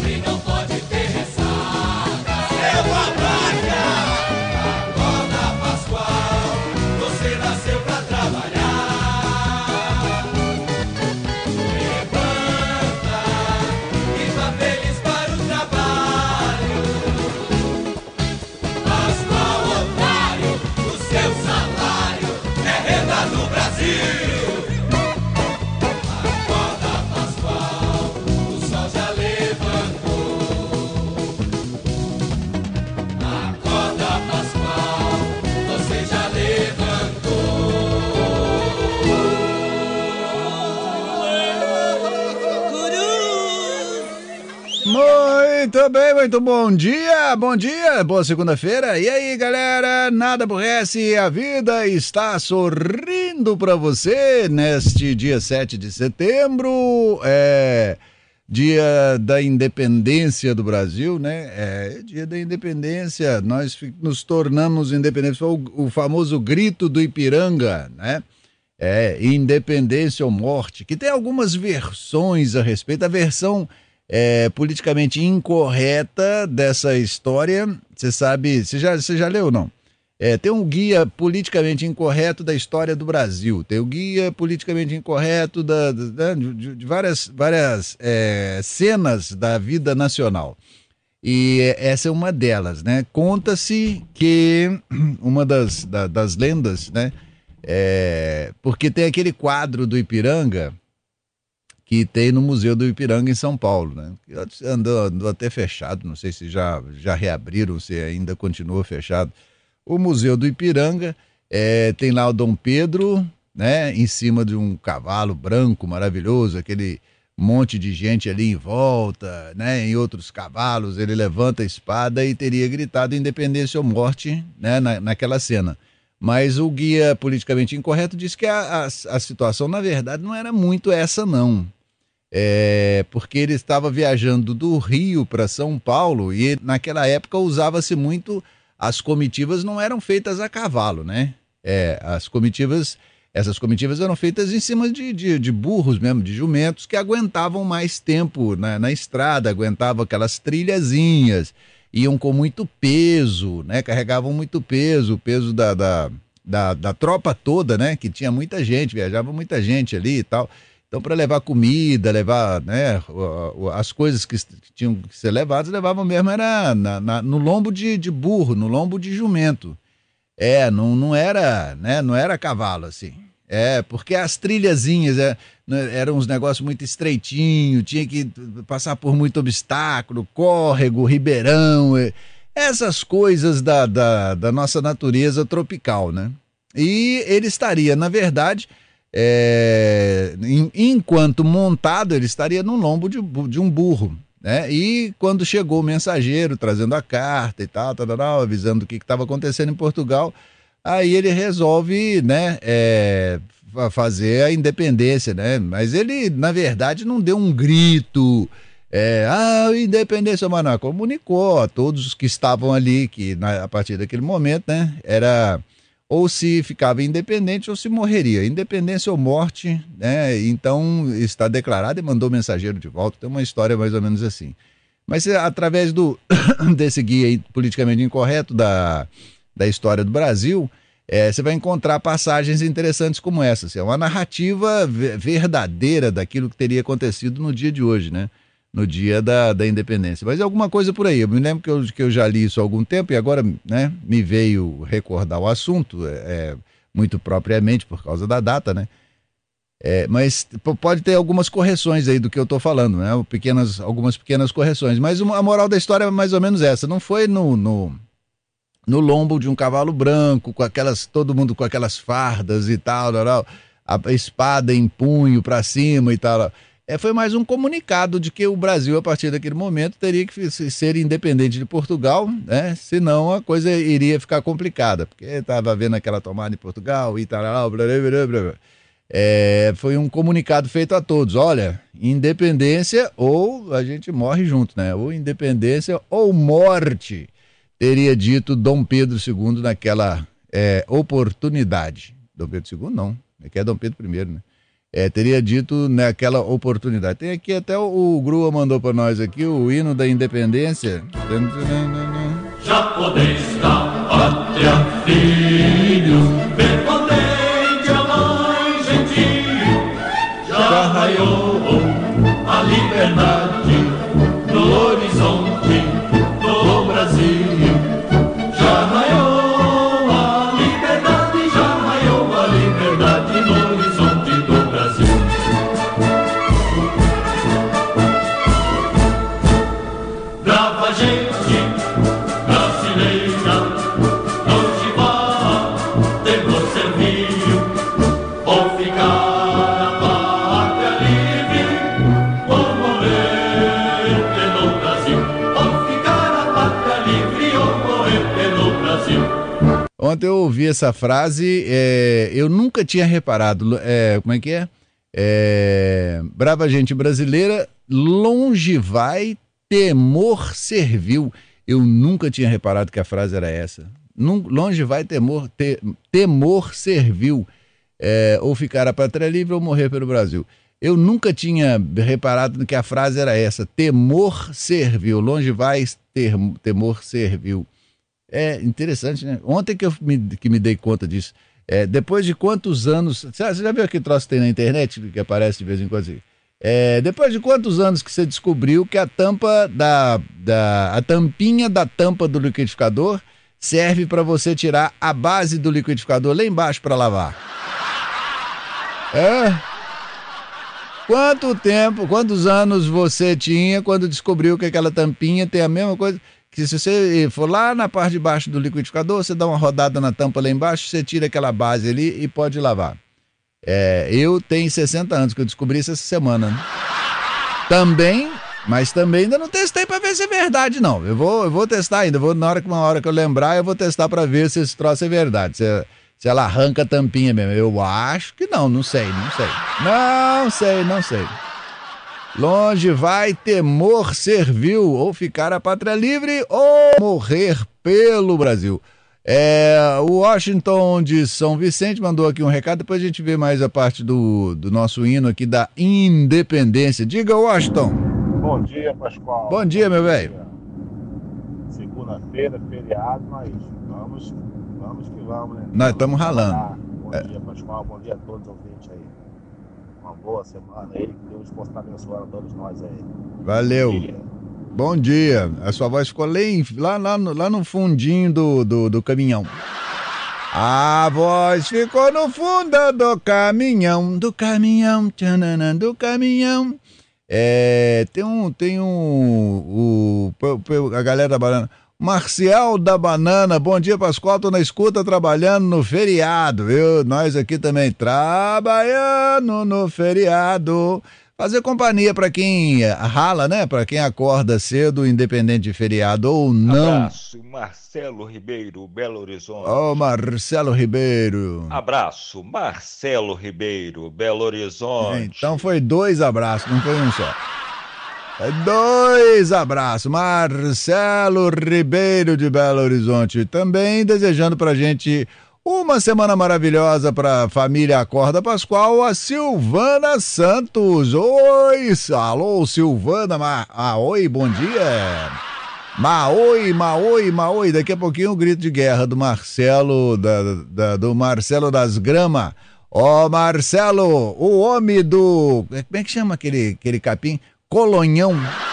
e não pode ter ressaca. Eu abraço! Acorda, Pascoal, você nasceu pra trabalhar. Levanta e vá feliz para o trabalho. Pascoal, otário, o seu salário é renda do Brasil. Acorda, Pascoal, o sol já levantou. Acorda, Pascoal, você já Muito bem, muito bom dia, boa segunda-feira. E aí, galera, nada aborrece, a vida está sorrindo para você neste dia 7 de setembro, dia da independência do Brasil, né? É dia da independência, nós nos tornamos independentes, foi o famoso grito do Ipiranga, né? Independência ou morte, que tem algumas versões a respeito, a versão politicamente incorreta dessa história, você sabe, você já leu ou não? Tem um guia politicamente incorreto da história do Brasil, tem o guia politicamente incorreto de várias cenas da vida nacional. E essa é uma delas, né? Conta-se que uma das lendas, né? Porque tem aquele quadro do Ipiranga que tem no Museu do Ipiranga em São Paulo, né? Andou até fechado, não sei se já reabriram, se ainda continua fechado. O Museu do Ipiranga tem lá o Dom Pedro, né? Em cima de um cavalo branco maravilhoso, aquele monte de gente ali em volta, né? Em outros cavalos, ele levanta a espada e teria gritado independência ou morte, né? Naquela cena. Mas o guia politicamente incorreto diz que a situação, na verdade, não era muito essa, não. Porque ele estava viajando do Rio para São Paulo e naquela época usava-se muito, as comitivas não eram feitas a cavalo, né? Essas comitivas eram feitas em cima de burros mesmo, de jumentos que aguentavam mais tempo na estrada, aguentavam aquelas trilhazinhas, iam com muito peso, né? Carregavam muito peso, o peso da tropa toda, né? Que tinha muita gente, viajava muita gente ali e tal. Então, para levar comida, levar, né, as coisas que tinham que ser levadas, levavam mesmo era no lombo de burro, no lombo de jumento. Não era, né, não era cavalo, assim. Porque as trilhazinhas eram uns negócios muito estreitinhos, tinha que passar por muito obstáculo, córrego, ribeirão, essas coisas da nossa natureza tropical, né? E ele estaria, na verdade, enquanto montado, ele estaria no lombo de um burro, né? E quando chegou o mensageiro trazendo a carta e tal, avisando o que estava acontecendo em Portugal, aí ele resolve, né, fazer a independência, né? Mas ele, na verdade, não deu um grito, independência, mas não, comunicou a todos os que estavam ali que a partir daquele momento, né, era ou se ficava independente ou se morreria, independência ou morte, né? Então está declarado e mandou o mensageiro de volta, tem uma história mais ou menos assim. Mas através desse guia aí, politicamente incorreto da história do Brasil, você vai encontrar passagens interessantes como essa, assim, é uma narrativa verdadeira daquilo que teria acontecido no dia de hoje, né? No dia da independência. Mas é alguma coisa por aí. Eu me lembro que eu já li isso há algum tempo e agora, né, me veio recordar o assunto, muito propriamente por causa da data, né? Mas pode ter algumas correções aí do que eu estou falando, né? Algumas pequenas correções. Mas a moral da história é mais ou menos essa. Não foi no lombo de um cavalo branco, todo mundo com aquelas fardas e tal, a espada em punho para cima e tal. Foi mais um comunicado de que o Brasil, a partir daquele momento, teria que ser independente de Portugal, né? Senão a coisa iria ficar complicada, porque estava havendo aquela tomada em Portugal e tal, blá, blá, blá, blá. Foi um comunicado feito a todos, olha, independência ou a gente morre junto, né? Ou independência ou morte, teria dito Dom Pedro II naquela oportunidade. Dom Pedro II não, é que é Dom Pedro I, né? teria dito naquela oportunidade. Tem aqui até o Grua mandou para nós aqui o hino da independência. Japonês da pátria, filho, prepotente a mãe gentil, já raiou a liberdade no horizonte do Brasil. Já raiou a liberdade, já raiou a liberdade no horizonte do Brasil. Brava gente brasileira, longe vá, temor servil, ou ficar a pátria livre, ou morrer pelo Brasil. Ou ficar a pátria livre, ou morrer pelo Brasil. Ontem eu ouvi essa frase, eu nunca tinha reparado, como é que é? Brava gente brasileira, longe vai, temor servil. Eu nunca tinha reparado que a frase era essa. Longe vai, temor servil. Ou ficar a pátria livre ou morrer pelo Brasil. Eu nunca tinha reparado que a frase era essa. Temor servil. Longe vai, temor servil. É interessante, né? Ontem que me dei conta disso. Depois de quantos anos... Você já viu aquele troço que tem na internet, que aparece de vez em quando assim? Depois de quantos anos que você descobriu que a tampa a tampinha da tampa do liquidificador serve para você tirar a base do liquidificador lá embaixo para lavar? Quantos anos você tinha quando descobriu que aquela tampinha tem a mesma coisa? Que se você for lá na parte de baixo do liquidificador, você dá uma rodada na tampa lá embaixo, você tira aquela base ali e pode lavar. Eu tenho 60 anos, que eu descobri isso essa semana, né? Mas também ainda não testei para ver se é verdade, não. Eu vou testar ainda, uma hora que eu lembrar, eu vou testar para ver se esse troço é verdade, se ela arranca a tampinha mesmo. Eu acho que não sei. Não sei. Longe vai, temor servil, ou ficar a pátria livre, ou morrer pelo Brasil. O Washington de São Vicente mandou aqui um recado, depois a gente vê mais a parte do nosso hino aqui da independência. Diga, Washington. Bom dia, Pascoal. Bom dia, meu velho. Segunda-feira, feriado, mas vamos que vamos, né? Nós estamos ralando. Bom dia, Pascoal. Bom dia a todos os ouvintes aí. Uma boa semana aí, que Deus possa abençoar a todos nós aí. Valeu. Bom dia. A sua voz ficou lá no fundinho do caminhão. A voz ficou no fundo do caminhão, tchananã, do caminhão. Tem a galera da banana. Marcial da Banana, bom dia, Pascoal, tô na escuta trabalhando no feriado, viu? Nós aqui também trabalhando no feriado. Fazer companhia para quem rala, né? Para quem acorda cedo, independente de feriado ou não. Abraço, Marcelo Ribeiro, Belo Horizonte. Marcelo Ribeiro. Abraço, Marcelo Ribeiro, Belo Horizonte. Então foi 2 abraços, não foi um só. Foi 2 abraços. Marcelo Ribeiro de Belo Horizonte. Também desejando pra gente uma semana maravilhosa para a família Acorda Pascoal, a Silvana Santos. Oi, alô, Silvana. Oi, bom dia. Maoi. Daqui a pouquinho o grito de guerra do Marcelo, do Marcelo das Grama. Marcelo, o homem do... Como é que chama aquele capim? Colonhão.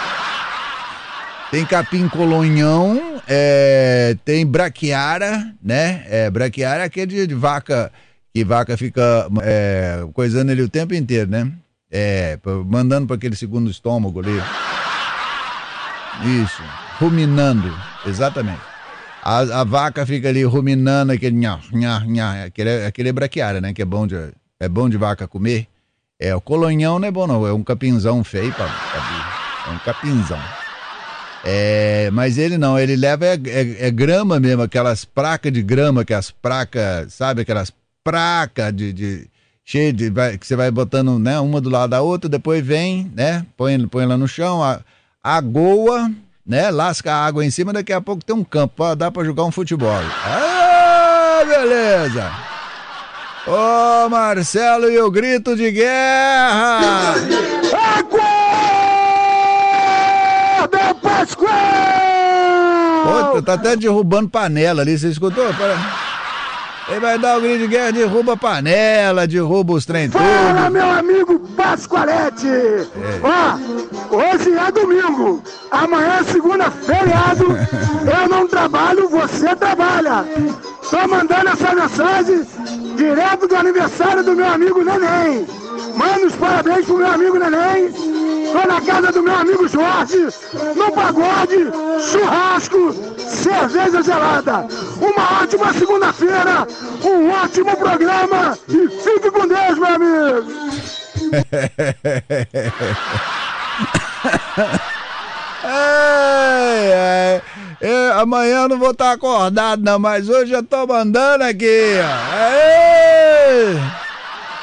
Tem capim colonhão, tem braquiara, né? Braquiara é aquele de vaca, que vaca fica coisando ele o tempo inteiro, né? Mandando para aquele segundo estômago ali. Isso, ruminando, exatamente. A vaca fica ali ruminando aquele aquele é braquiara, né? Que é bom de vaca comer. O colonhão não é bom não, é um capinzão feio, é um capinzão. Mas ele não, ele leva grama mesmo, aquelas placas de grama, que as placas, sabe, aquelas placas cheia de, que você vai botando, né, uma do lado da outra, depois vem, né, põe lá no chão, agoa, né, lasca a água em cima, daqui a pouco tem um campo, dá pra jogar um futebol. Beleza! Ô, Marcelo, e o grito de guerra! Acorda, Pascoal! Pô, tá até derrubando panela ali, você escutou? Ele vai dar o grito de guerra, derruba a panela, derruba os trem tudo. Fala, meu amigo Pascoalete! Ó, hoje é domingo, amanhã é segunda, feriado, eu não trabalho, você trabalha. Tô mandando essa mensagem direto do aniversário do meu amigo Neném. Manda os parabéns pro meu amigo Neném. Tô na casa do meu amigo Jorge, no pagode, churrasco, cerveja gelada. Uma ótima segunda-feira, um ótimo programa e fique com Deus, meu amigo. Amanhã eu não vou estar acordado não, mas hoje eu tô mandando aqui, ó.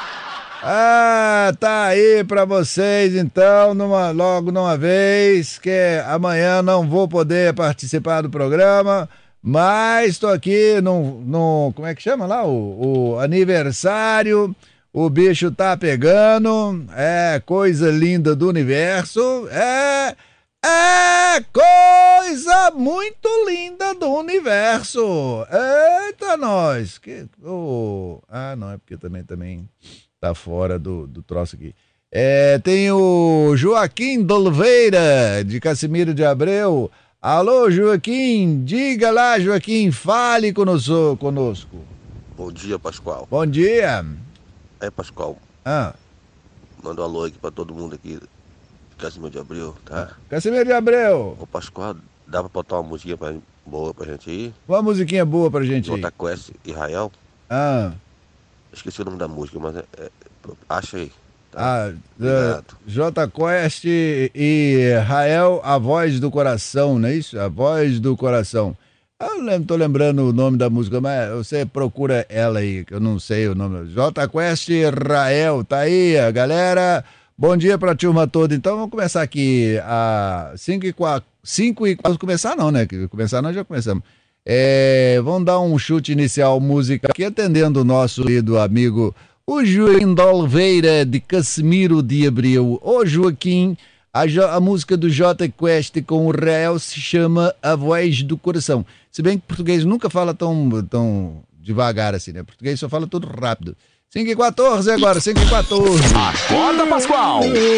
Tá aí pra vocês então, logo numa vez, que amanhã não vou poder participar do programa, mas tô aqui no como é que chama lá? O aniversário, o bicho tá pegando, coisa linda do universo, é coisa muito linda do universo. Eita, nós! Não, é porque também tá fora do troço aqui. Tem o Joaquim de Oliveira, de Casimiro de Abreu. Alô, Joaquim, diga lá, Joaquim, fale conosco. Bom dia, Pascoal. Bom dia. Pascoal. Manda um alô aqui pra todo mundo aqui de Casimiro de Abreu, tá? Casimiro de Abreu. Ô, Pascoal, dá pra botar uma musiquinha boa pra gente aí? Uma musiquinha boa pra gente aí. Jota Quest, Israel. Esqueci o nome da música, mas acha aí. Tá? Jota Quest e Rael, a voz do coração, não é isso? A voz do coração. Eu tô lembrando o nome da música, mas você procura ela aí, que eu não sei o nome. Jota Quest e Rael, tá aí, galera. Bom dia pra turma toda. Então vamos começar aqui a 5h04. Vamos começar não, né? Começar nós já começamos. Vamos dar um chute inicial música aqui, atendendo o nosso querido amigo, o Joaquim de Oliveira, de Casimiro de Abreu. Ô Joaquim, a música do Jota Quest com o Rael se chama A Voz do Coração. Se bem que português nunca fala tão devagar assim, né? Português só fala tudo rápido. 5h14 agora, 5h14. Acorda, Pascoal!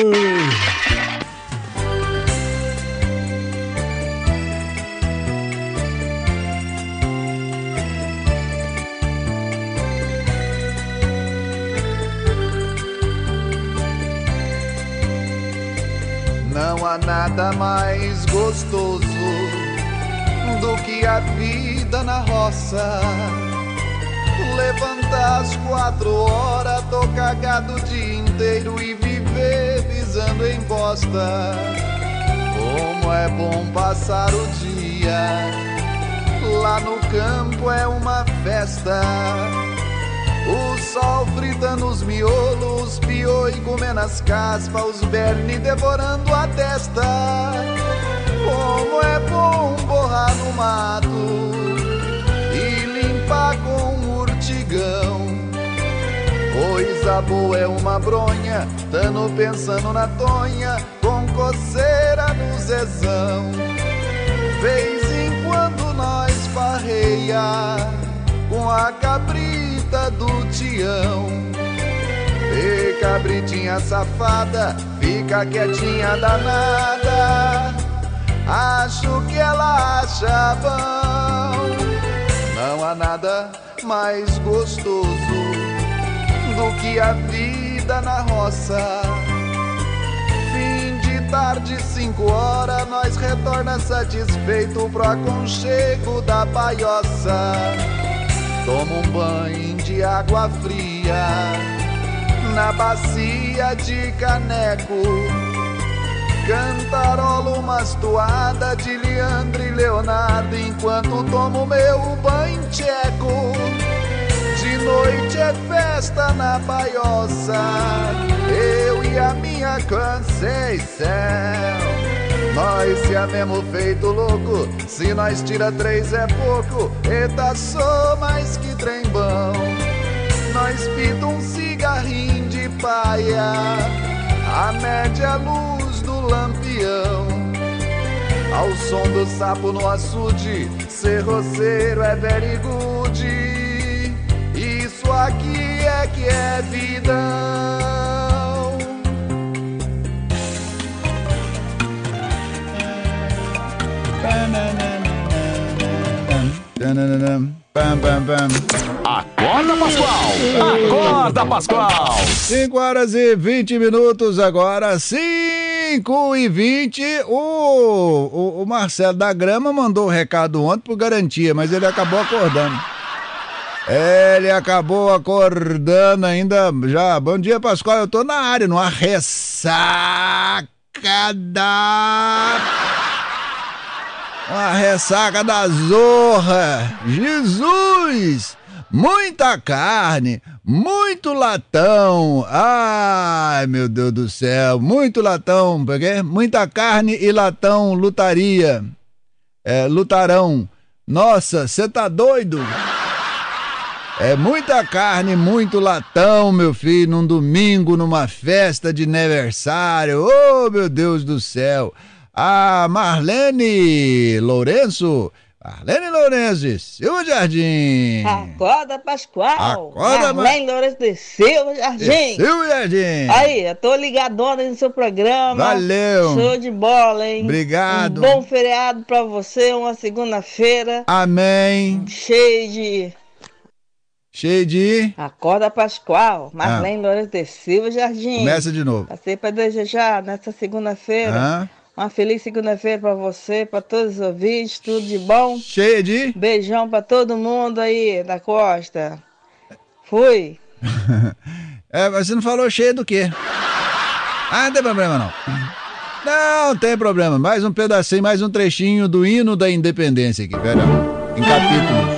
Não há nada mais gostoso do que a vida na roça. Levantar às 4 horas, tô cagado o dia inteiro e viver pisando em bosta. Como é bom passar o dia, lá no campo é uma festa. O sol fritando os miolos, os pioi comendo as caspas, os vermes devorando a testa. Como é bom borrar no mato e limpar com urtigão. Coisa boa é uma bronha, tando pensando na tonha, com coceira no zezão. Vez em quando nós farreia com a cabrita do Tião. E cabritinha safada, fica quietinha danada, acho que ela acha bom. Não há nada mais gostoso do que a vida na roça. Fim de tarde, 5 horas, nós retorna satisfeito pro aconchego da baioça. Toma um banho de água fria na bacia de caneco. Cantarola umas toadas de Leandro e Leonardo enquanto tomo meu banho tcheco. De noite é festa na baioça, eu e a minha Conceição. Nós se amemos feito louco, se nós tira 3 é pouco, eita, sou mais que trem bom. nós pinta um cigarrinho de paia, a média luz do lampião, ao som do sapo no açude, ser roceiro é very good. Isso aqui é que é vidão. Acorda, Pascoal! Acorda, Pascoal! 5 horas e 20 minutos agora, 5h20. O Marcelo da Grama mandou o recado ontem por garantia, mas ele acabou acordando. Ele acabou acordando ainda já. Bom dia, Pascoal, eu tô na área, numa ressaca da zorra. Jesus! Muita carne, muito latão. Ai, meu Deus do céu, muito latão, porque muita carne e latão, lutaria. Lutarão. Nossa, você tá doido? É muita carne, muito latão, meu filho, num domingo, numa festa de aniversário. Oh, meu Deus do céu. A Marlene Lourenço de Silva Jardim. Acorda, Pascoal. Acorda, Marlene Lourenço de Silva Jardim. Silva Jardim. Aí, eu tô ligadona no seu programa. Valeu. Show de bola, hein? Obrigado. Um bom feriado pra você, uma segunda-feira. Amém. Cheio de... Acorda, Pascoal. Marlene Lourenço de Silva Jardim. Começa de novo. Passei pra desejar nessa segunda-feira. Uma feliz segunda-feira pra você, pra todos os ouvintes, tudo de bom. Cheia de... Beijão pra todo mundo aí da costa. Fui. Mas você não falou cheia do quê? Não tem problema não. Não tem problema. Mais um pedacinho, mais um trechinho do hino da independência aqui, velho. Em capítulos.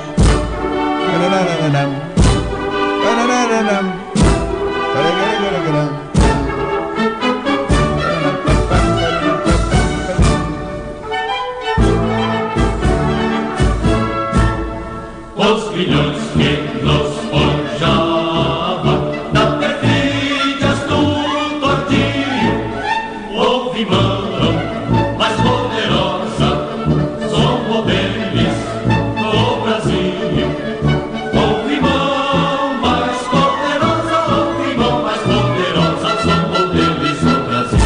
Os grilhões que nos forjavam da perfídia do tortinho, houve mão mais poderosa, somos deles no Brasil. Houve mão mais poderosa, somos deles no Brasil.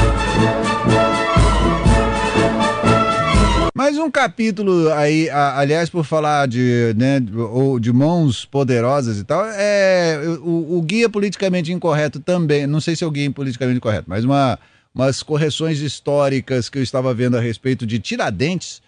Mais um capítulo aí, aliás, por falar de, né, ou de mãos poderosas e tal, o guia politicamente incorreto também, não sei se é o guia politicamente incorreto, mas umas correções históricas que eu estava vendo a respeito de Tiradentes,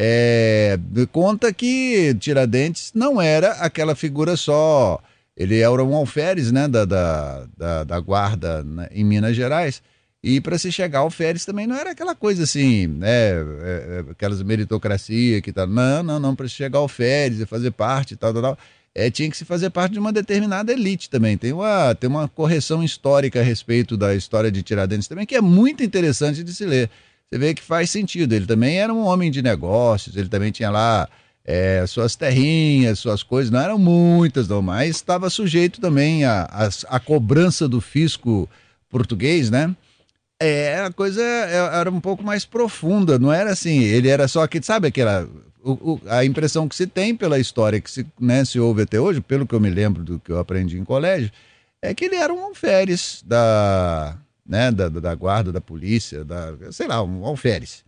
conta que Tiradentes não era aquela figura só, ele era um alferes, né, da guarda, né, em Minas Gerais. E para se chegar ao alferes também não era aquela coisa assim, né, aquelas meritocracia que tal. Não, para se chegar ao alferes e fazer parte e tal. Tinha que se fazer parte de uma determinada elite também. Tem uma correção histórica a respeito da história de Tiradentes também, que é muito interessante de se ler. Você vê que faz sentido. Ele também era um homem de negócios, ele também tinha lá suas terrinhas, suas coisas, não eram muitas não, mas estava sujeito também à cobrança do fisco português, né? A coisa era um pouco mais profunda, não era assim, ele era só que, sabe aquela, a impressão que se tem pela história que se ouve até hoje, pelo que eu me lembro do que eu aprendi em colégio, é que ele era um alferes da guarda, da polícia, sei lá, um alferes.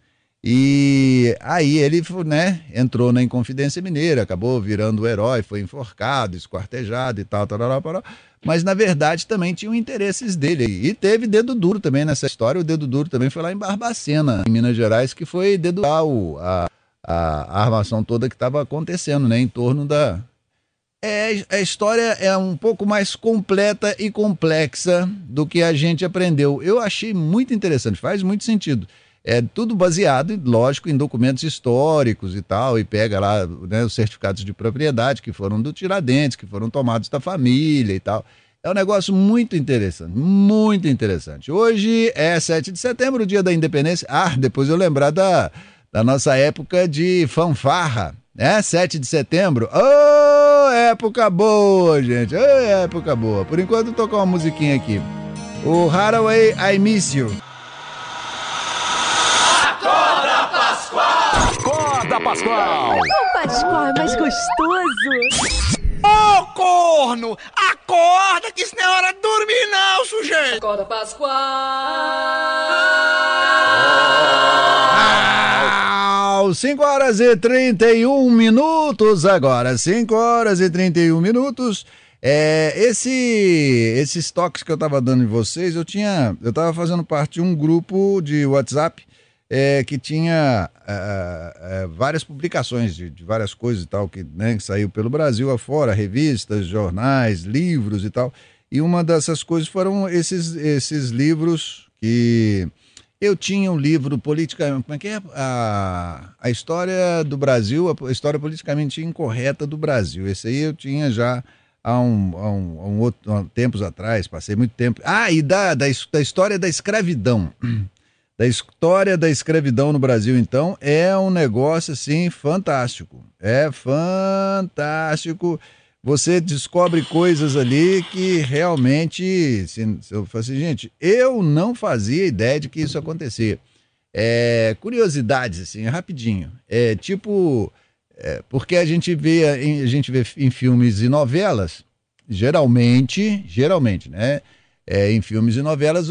E aí ele, né, entrou na Inconfidência Mineira, acabou virando o herói, foi enforcado, esquartejado e tal, mas na verdade também tinham interesses dele. E teve dedo duro também nessa história, o dedo duro também foi lá em Barbacena, em Minas Gerais, que foi dedurar a armação toda que estava acontecendo, né, em torno da... A história é um pouco mais completa e complexa do que a gente aprendeu. Eu achei muito interessante, faz muito sentido. É tudo baseado, lógico, em documentos históricos e tal, e pega lá, né, os certificados de propriedade que foram do Tiradentes, que foram tomados da família e tal. É um negócio muito interessante, muito interessante. Hoje é 7 de setembro, o dia da independência. Depois eu lembrar da nossa época de fanfarra, né? 7 de setembro, época boa, gente. Época boa. Por enquanto, vou tocar uma musiquinha aqui. O Hathaway, I Miss You. Acorda, Pascoal! Acorda, Pascoal! O Pascoal é mais gostoso. Ô, corno! Acorda que isso não é hora de dormir, não, sujeito! Acorda, Pascoal! 5 horas e 31 minutos agora. 5 horas e 31 minutos. Esses toques que eu tava dando em vocês, eu tava fazendo parte de um grupo de WhatsApp que tinha várias publicações de várias coisas e tal, que saiu pelo Brasil afora, revistas, jornais, livros e tal. E uma dessas coisas foram esses livros que... Eu tinha um livro politicamente... Como é que é? A história do Brasil, a história politicamente incorreta do Brasil. Esse aí eu tinha já há tempos atrás, passei muito tempo... E da história da escravidão. Da história da escravidão no Brasil, então, é um negócio, assim, fantástico. É fantástico. Você descobre coisas ali que realmente, eu falo assim, gente, eu não fazia ideia de que isso acontecia. Curiosidades, assim, rapidinho. Porque a gente vê em filmes e novelas, geralmente, né? Em filmes e novelas,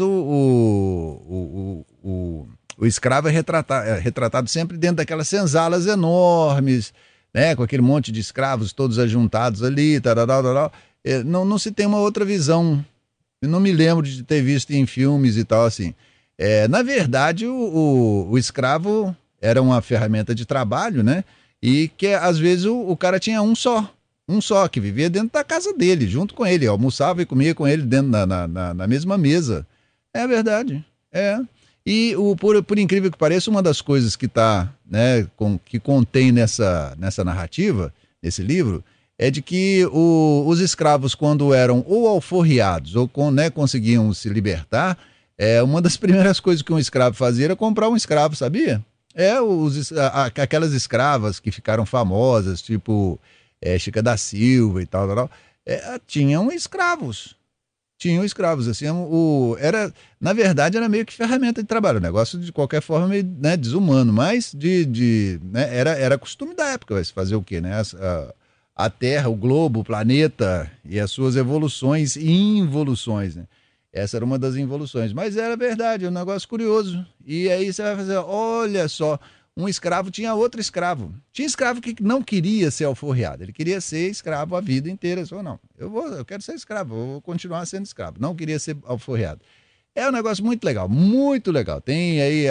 o escravo é retratado sempre dentro daquelas senzalas enormes, né, com aquele monte de escravos todos ajuntados ali, não se tem uma outra visão. Eu não me lembro de ter visto em filmes e tal assim. Na verdade, o escravo era uma ferramenta de trabalho, né? E que às vezes o cara tinha um só, que vivia dentro da casa dele, junto com ele, almoçava e comia com ele dentro na mesma mesa. É verdade, E por incrível que pareça, uma das coisas que tá, né, que contém nessa narrativa, nesse livro, é de que os escravos, quando eram ou alforriados ou conseguiam se libertar, uma das primeiras coisas que um escravo fazia era comprar um escravo, sabia? Aquelas escravas que ficaram famosas, tipo Chica da Silva e tal, tinham escravos. Assim, na verdade era meio que ferramenta de trabalho, o negócio de qualquer forma meio, né, desumano, mas né, era costume da época, vai se fazer o quê, né? A Terra, o globo, o planeta e as suas evoluções e involuções, né? Essa era uma das involuções, mas era verdade, é um negócio curioso. E aí você vai fazer, olha só, um escravo tinha outro escravo. Tinha escravo que não queria ser alforriado, ele queria ser escravo a vida inteira. Ele falou, não, eu quero ser escravo, eu vou continuar sendo escravo. Não queria ser alforriado. É um negócio muito legal, muito legal. Tem aí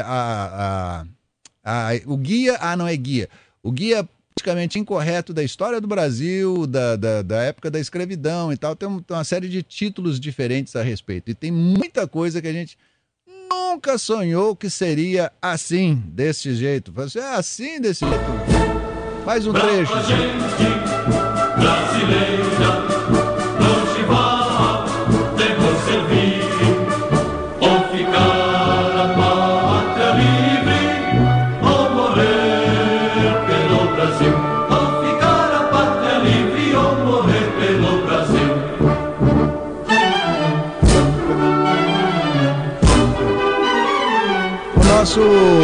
o guia, não é guia, o guia praticamente incorreto da história do Brasil, da época da escravidão e tal. Tem uma série de títulos diferentes a respeito. E tem muita coisa que a gente nunca sonhou que seria assim, desse jeito. Você é assim, desse jeito. Mais um trecho. Pra gente brasileira, longe vá, devemos servir, ou ficar a pátria livre, ou morrer pelo Brasil. Ou ficar a pátria livre, ou morrer pelo Brasil. Nosso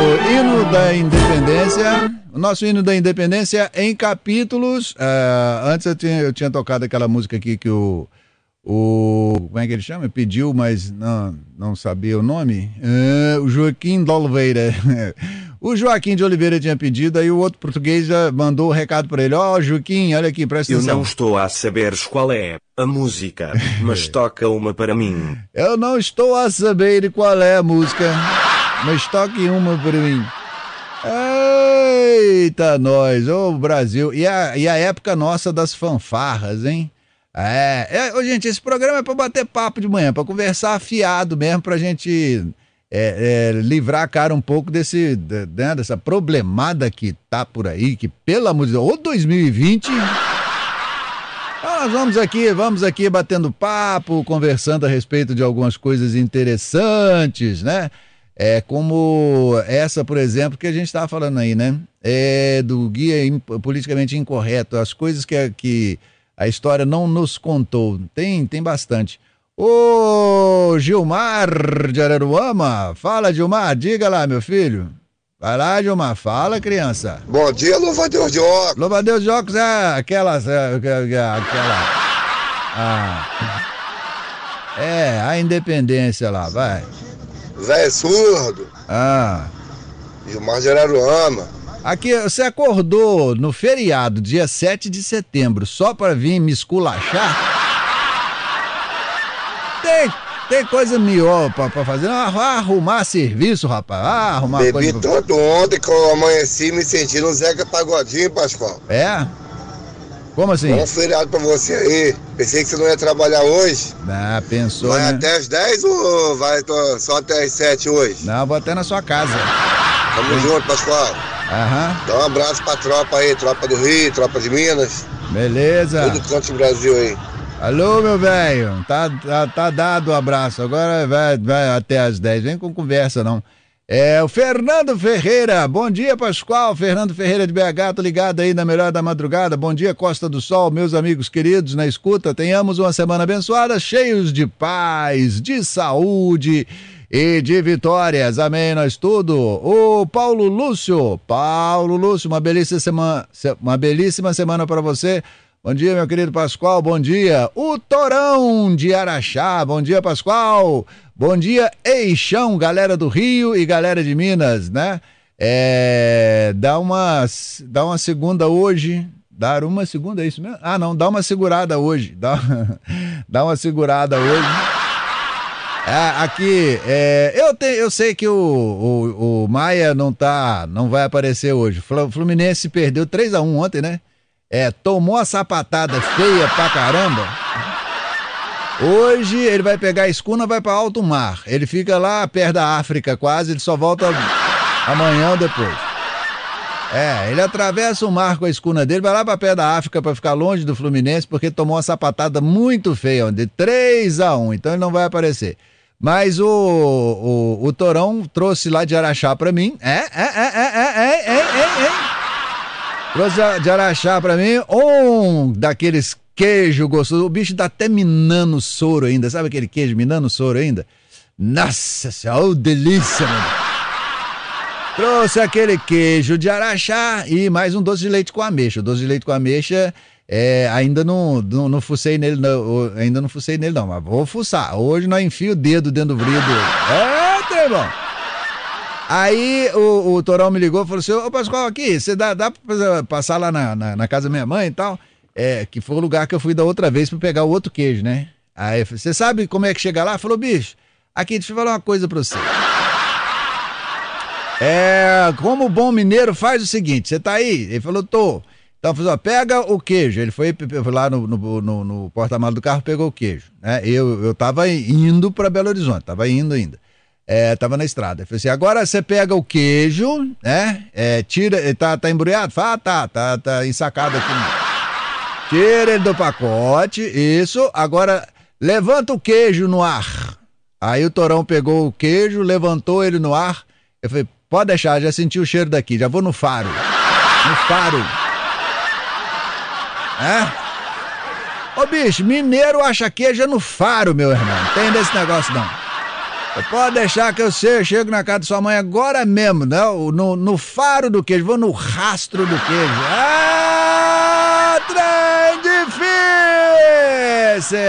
hino da independência em capítulos. Antes eu tinha tocado aquela música aqui que o como é que ele chama? Pediu, mas não sabia o nome. O Joaquim de Oliveira. O Joaquim de Oliveira tinha pedido, aí o outro português já mandou o recado para ele. Joaquim, olha aqui, presta atenção. Eu não estou a saber qual é a música, mas toca uma para mim. Eu não estou a saber qual é a música, mas toque uma para mim. Eita, nós, ô Brasil. E a época nossa das fanfarras, hein? Gente, esse programa é pra bater papo de manhã, pra conversar afiado mesmo, pra gente livrar a cara um pouco dessa problemada que tá por aí, que pelo amor de Deus, ô 2020... Nós vamos aqui batendo papo, conversando a respeito de algumas coisas interessantes, né? Como essa, por exemplo, que a gente estava falando aí, né? Do guia politicamente incorreto, as coisas que A história não nos contou. Tem bastante. Ô, Gilmar de Araruama. Fala, Gilmar. Diga lá, meu filho. Vai lá, Gilmar. Fala, criança. Bom dia, louva-a-Deus de óculos. Louva-a-Deus de óculos é aquela... a independência lá, vai. Zé surdo. Gilmar de Araruama. Aqui, você acordou no feriado, dia 7 de setembro, só pra vir me esculachar? Tem coisa melhor pra fazer. Arrumar serviço, rapaz. Arrumar Bebi coisa. Bebi tanto ontem que eu amanheci me sentindo um Zeca Pagodinho, Pascoal. É? Como assim? Bom feriado pra você aí. Pensei que você não ia trabalhar hoje. Pensou, vai, né? Até as 10 ou vai só até as 7 hoje? Não, vou até na sua casa. Tamo junto, Pascoal. Dá um abraço pra tropa aí, tropa do Rio, tropa de Minas. Beleza. Todo canto do Brasil aí. Alô, meu velho. Tá dado o abraço. Agora vai até as 10. Vem com conversa, não. O Fernando Ferreira. Bom dia, Pascoal. Fernando Ferreira de BH. Tô ligado aí na melhor da madrugada. Bom dia, Costa do Sol. Meus amigos queridos na escuta. Tenhamos uma semana abençoada, cheios de paz, de saúde e de vitórias. Amém, nós tudo. O Paulo Lúcio, uma belíssima semana para você. Bom dia, meu querido Pascoal, bom dia. O Torão de Araxá, bom dia, Pascoal. Bom dia, Eixão, galera do Rio e galera de Minas, né? Dá uma segunda hoje. Dar uma segunda, é isso mesmo? Não, dá uma segurada hoje. Dá uma segurada hoje. Aqui, eu sei que o Maia não vai aparecer hoje. O Fluminense perdeu 3-1 ontem, né? Tomou a sapatada feia pra caramba. Hoje ele vai pegar a escuna, vai pra alto mar. Ele fica lá perto da África quase, ele só volta amanhã ou depois. Ele atravessa o mar com a escuna dele, vai lá pra perto da África pra ficar longe do Fluminense, porque tomou uma sapatada muito feia, de 3-1, então ele não vai aparecer. Mas o Torão trouxe lá de Araxá pra mim. Trouxe de Araxá pra mim daqueles queijo gostoso. O bicho tá até minando soro ainda. Sabe aquele queijo minando soro ainda? Nossa senhora, delícia, mano. Trouxe aquele queijo de Araxá e mais um doce de leite com ameixa. O doce de leite com ameixa, ainda não fucei nele, não. Mas vou fuçar. Hoje nós enfio o dedo dentro do vidro. Trem bom. Aí o Torão me ligou e falou assim: ô Pascoal, aqui, você dá pra passar lá na casa da minha mãe e tal? Que foi o lugar que eu fui da outra vez pra pegar o outro queijo, né? Aí eu falei: você sabe como é que chega lá? Falou: bicho, aqui, deixa eu falar uma coisa pra você. Como bom mineiro, faz o seguinte: você tá aí? Ele falou: tô. Então, falou: pega o queijo. Ele foi lá no porta-malas do carro, pegou o queijo, né? Eu tava indo pra Belo Horizonte, tava indo ainda. Tava na estrada. Eu falei assim: agora você pega o queijo, né? Tira, tá embrulhado? Fala: tá ensacado aqui. Tira ele do pacote, isso. Agora levanta o queijo no ar. Aí o Torão pegou o queijo, levantou ele no ar. Eu falei: pode deixar, já senti o cheiro daqui, já vou no faro. No faro. Ô bicho, mineiro acha queijo no faro, meu irmão. Não tem desse negócio não. Você pode deixar que eu chego na casa de sua mãe agora mesmo, né? No faro do queijo, vou no rastro do queijo. Trem difícil!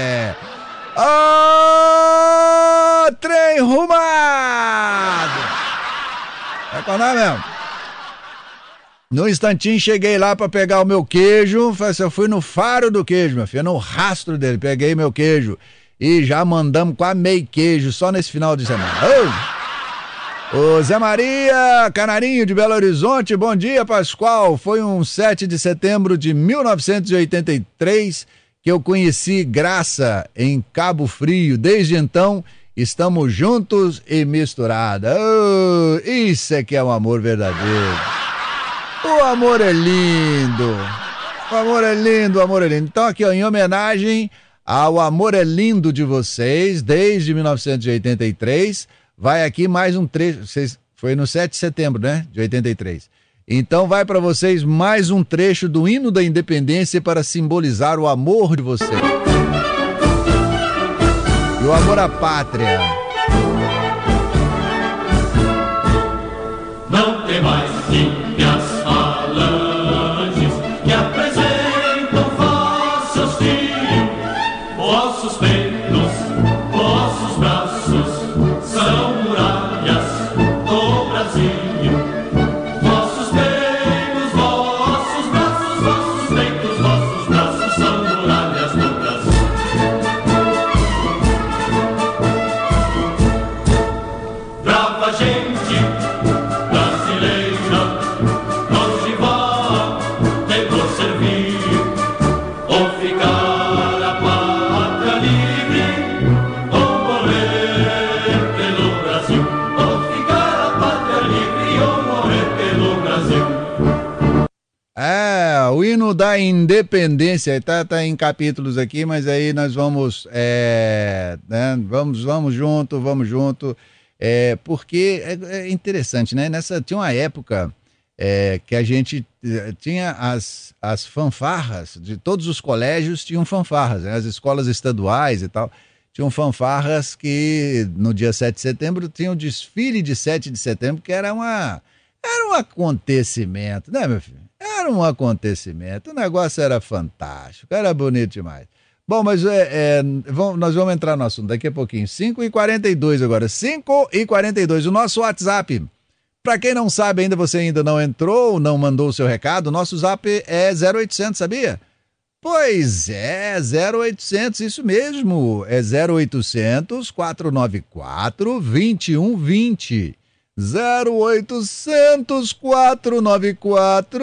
Trem rumado! Qual é mesmo? No instantinho cheguei lá pra pegar o meu queijo, eu fui no faro do queijo, meu filho, no rastro dele, peguei meu queijo. E já mandamos quase meio queijo só nesse final de semana. Ô Zé Maria Canarinho de Belo Horizonte, bom dia, Pascoal. Foi um 7 de setembro de 1983 que eu conheci Graça em Cabo Frio. Desde então, estamos juntos e misturados. Isso é que é um amor verdadeiro. O amor é lindo. O amor é lindo, o amor é lindo. Então aqui, ó, em homenagem ao Amor é Lindo de vocês, desde 1983, vai aqui mais um trecho, foi no 7 de setembro, né, de 83. Então vai para vocês mais um trecho do hino da independência para simbolizar o amor de vocês. E o amor à pátria. Não tem mais ímpias falanges que apresentam vossos filhos, vossos peitos, vossos braços são muralhas do Brasil. Vossos peitos, vossos braços são muralhas do Brasil. Brava gente brasileira, longe vá, devor servir, ou ficar a pátria livre, ou morrer pelo Brasil, ou ficar a pátria livre, ou morrer pelo Brasil. O hino da independência, tá em capítulos aqui, mas aí nós vamos, né, vamos junto, porque é interessante, né? Tinha uma época que a gente tinha as fanfarras, de todos os colégios tinham fanfarras, né? As escolas estaduais e tal, tinham fanfarras que no dia 7 de setembro tinha o desfile de 7 de setembro, que era um acontecimento, né, meu filho? Era um acontecimento, o negócio era fantástico, era bonito demais. Bom, mas nós vamos entrar no assunto daqui a pouquinho. 5h42 agora, 5h42, o nosso WhatsApp. Para quem não sabe ainda, você ainda não entrou, não mandou o seu recado, o nosso zap é 0800, sabia? Pois é, 0800, isso mesmo, é 0800 494 2120. 0800 494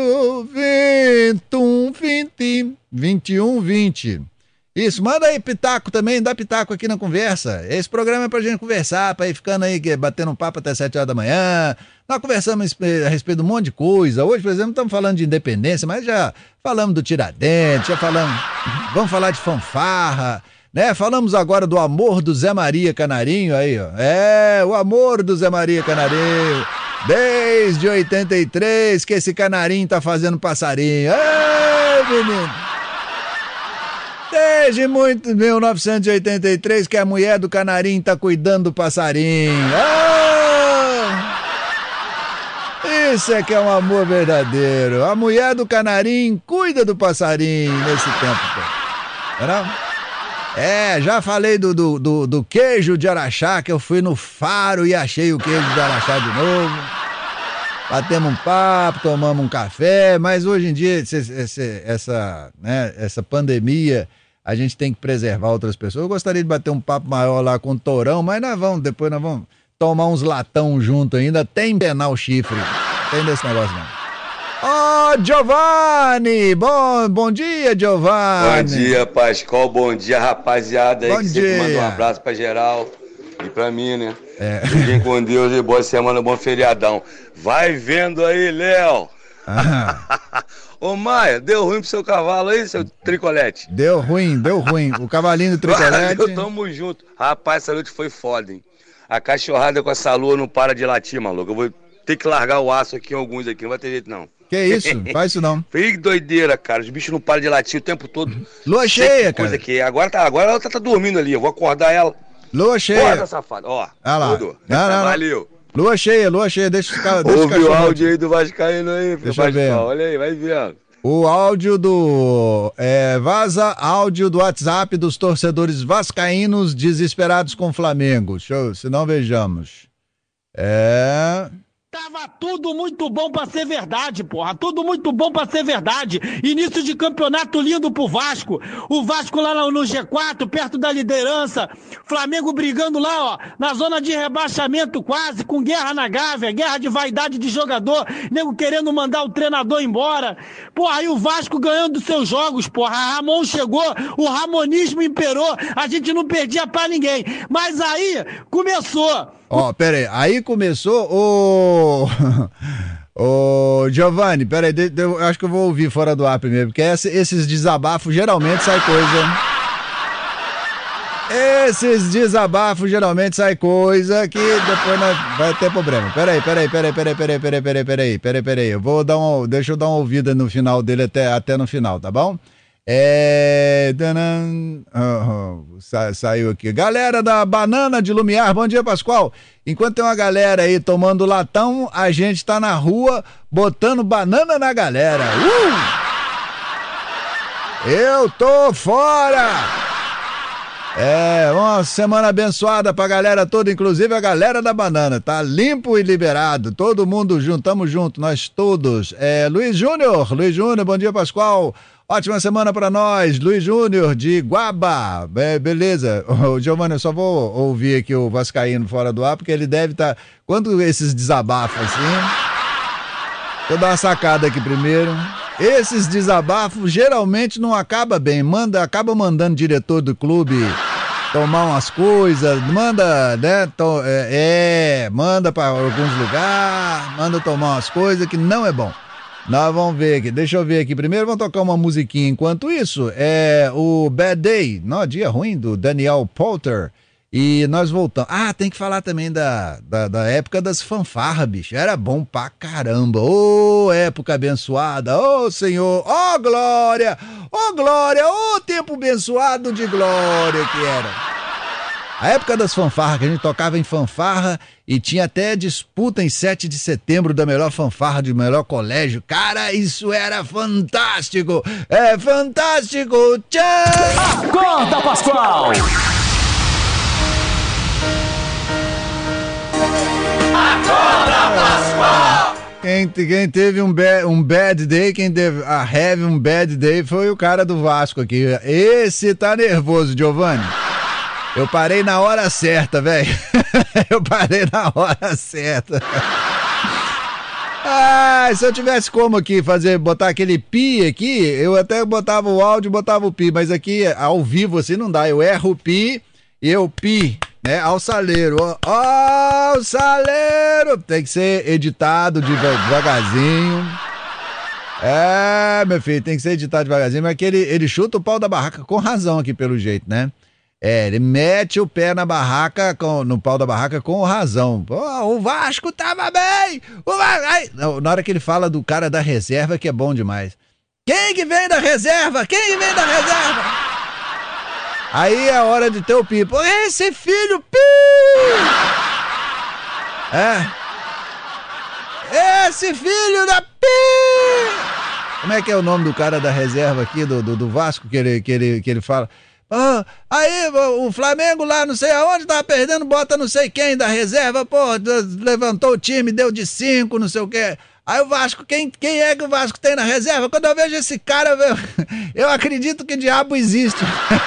2120. Isso, manda aí pitaco também, dá pitaco aqui na conversa. Esse programa é pra gente conversar, pra ir ficando aí batendo um papo até 7 horas da manhã. Nós conversamos a respeito de um monte de coisa. Hoje, por exemplo, estamos falando de independência, mas já falamos do Tiradentes, vamos falar de fanfarra, né? Falamos agora do amor do Zé Maria Canarinho aí, ó. O amor do Zé Maria Canarinho. Desde 83 que esse canarinho tá fazendo passarinho. Ei, menino! Desde 1983 que a mulher do canarinho tá cuidando do passarinho. Isso é que é um amor verdadeiro. A mulher do canarinho cuida do passarinho nesse tempo. Não? Já falei do queijo de Araxá, que eu fui no Faro e achei o queijo de Araxá de novo. Batemos um papo, tomamos um café, mas hoje em dia, essa pandemia, a gente tem que preservar outras pessoas. Eu gostaria de bater um papo maior lá com o Tourão, mas depois nós vamos tomar uns latão junto ainda, até empenar o chifre. Tem desse negócio não. Giovanni! Bom dia, Giovanni! Bom dia, Pascoal, bom dia, rapaziada aí, bom que dia. sempre manda um abraço pra geral e pra mim, né? Fiquem com Deus e boa semana, bom feriadão. Vai vendo aí, Léo! Ô Maia, deu ruim pro seu cavalo aí, seu tricolete? Deu ruim. O cavalinho do tricolete. Valeu, tamo junto. Rapaz, essa noite foi foda, hein? A cachorrada com essa lua não para de latir, maluco. Eu vou ter que largar o aço aqui em alguns aqui, não vai ter jeito não. Que isso? Faz isso não. Que doideira, cara. Os bichos não param de latir o tempo todo. Lua cheia, cara. Aqui. Agora ela tá dormindo ali. Eu vou acordar ela. Lua cheia. Acorda, safado. Ó. Lá. Tudo. Não. Valeu. Lua cheia. Deixa os caras. Ouve o áudio aí do Vascaíno aí, Deixa eu ver. Olha aí, vai vendo. O áudio vaza áudio do WhatsApp dos torcedores vascaínos desesperados com o Flamengo. Se não vejamos. Tava tudo muito bom pra ser verdade, porra. Tudo muito bom pra ser verdade. Início de campeonato lindo pro Vasco. O Vasco lá no G4, perto da liderança. Flamengo brigando lá, ó, na zona de rebaixamento quase, com guerra na Gávea, guerra de vaidade de jogador, nego querendo mandar o treinador embora. Porra, aí o Vasco ganhando seus jogos, porra. A Ramon chegou, o ramonismo imperou, a gente não perdia pra ninguém. Mas aí começou. Pera aí, aí começou Ô Giovanni, pera aí, eu acho que eu vou ouvir fora do ar primeiro, porque esses desabafos geralmente sai coisa. Esses desabafos geralmente sai coisa que depois vai ter problema. Peraí. Deixa eu dar uma ouvida no final dele até no final, tá bom? Saiu aqui. Galera da Banana de Lumiar, bom dia, Pascoal. Enquanto tem uma galera aí tomando latão, a gente tá na rua botando banana na galera. Eu tô fora! Uma semana abençoada pra galera toda, inclusive a galera da Banana. Tá limpo e liberado. Todo mundo junto, tamo junto, nós todos. Luiz Júnior, bom dia, Pascoal. Ótima semana pra nós. Luiz Júnior de Guaba. Beleza. Giovanni, eu só vou ouvir aqui o Vascaíno fora do ar, porque ele deve estar. Quando esses desabafos assim. Deixa eu dar uma sacada aqui primeiro. Esses desabafos geralmente não acaba bem, acaba mandando diretor do clube tomar umas coisas, manda, né, manda para alguns lugares, manda tomar umas coisas que não é bom. Nós vamos ver aqui, deixa eu ver aqui primeiro, vamos tocar uma musiquinha enquanto isso, o Bad Day, dia ruim, do Daniel Poulter. E nós voltamos. Tem que falar também da época das fanfarras, bicho. Era bom pra caramba. Época abençoada. Senhor. Glória. Glória. Tempo abençoado de glória que era. A época das fanfarras, que a gente tocava em fanfarra e tinha até disputa em 7 de setembro da melhor fanfarra, de melhor colégio. Cara, isso era fantástico. É fantástico. Tchau. Acorda, Pascoal. Acorda, Pascoal! Quem teve um bad day, quem teve um bad day foi o cara do Vasco aqui. Esse tá nervoso, Giovanni. Eu parei na hora certa, velho. Eu parei na hora certa. Se eu tivesse como aqui botar aquele pi aqui, eu até botava o áudio e botava o pi, mas aqui ao vivo assim não dá. Eu erro o pi e eu pi. Ao saleiro, ao saleiro, tem que ser editado devagarzinho. Meu filho, tem que ser editado devagarzinho, mas que ele chuta o pau da barraca com razão aqui pelo jeito, né? Ele mete o pé na barraca, no pau da barraca com razão. O Vasco tava bem! Na hora que ele fala do cara da reserva, que é bom demais. Quem que vem da reserva? Aí é a hora de ter o pi. Esse filho, pi! Esse filho da pi! Como é que é o nome do cara da reserva aqui, do Vasco, que ele fala? Aí o Flamengo lá, não sei aonde, tava perdendo, bota não sei quem da reserva, levantou o time, deu de 5, não sei o quê. Aí o Vasco, quem é que o Vasco tem na reserva? Quando eu vejo esse cara, eu acredito que diabo existe.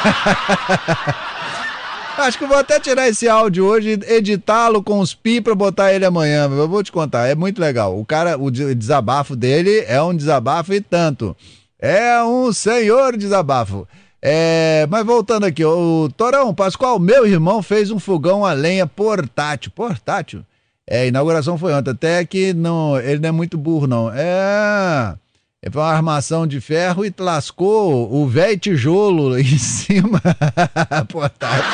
Acho que vou até tirar esse áudio hoje, editá-lo com os pi pra botar ele amanhã. Eu vou te contar, é muito legal. O desabafo dele é um desabafo e tanto. É um senhor desabafo. Mas voltando aqui, o Torão, Pascoal, meu irmão fez um fogão a lenha portátil. Portátil? A inauguração foi ontem, até que ele não é muito burro, não. Foi uma armação de ferro e lascou o velho tijolo em cima. Portátil.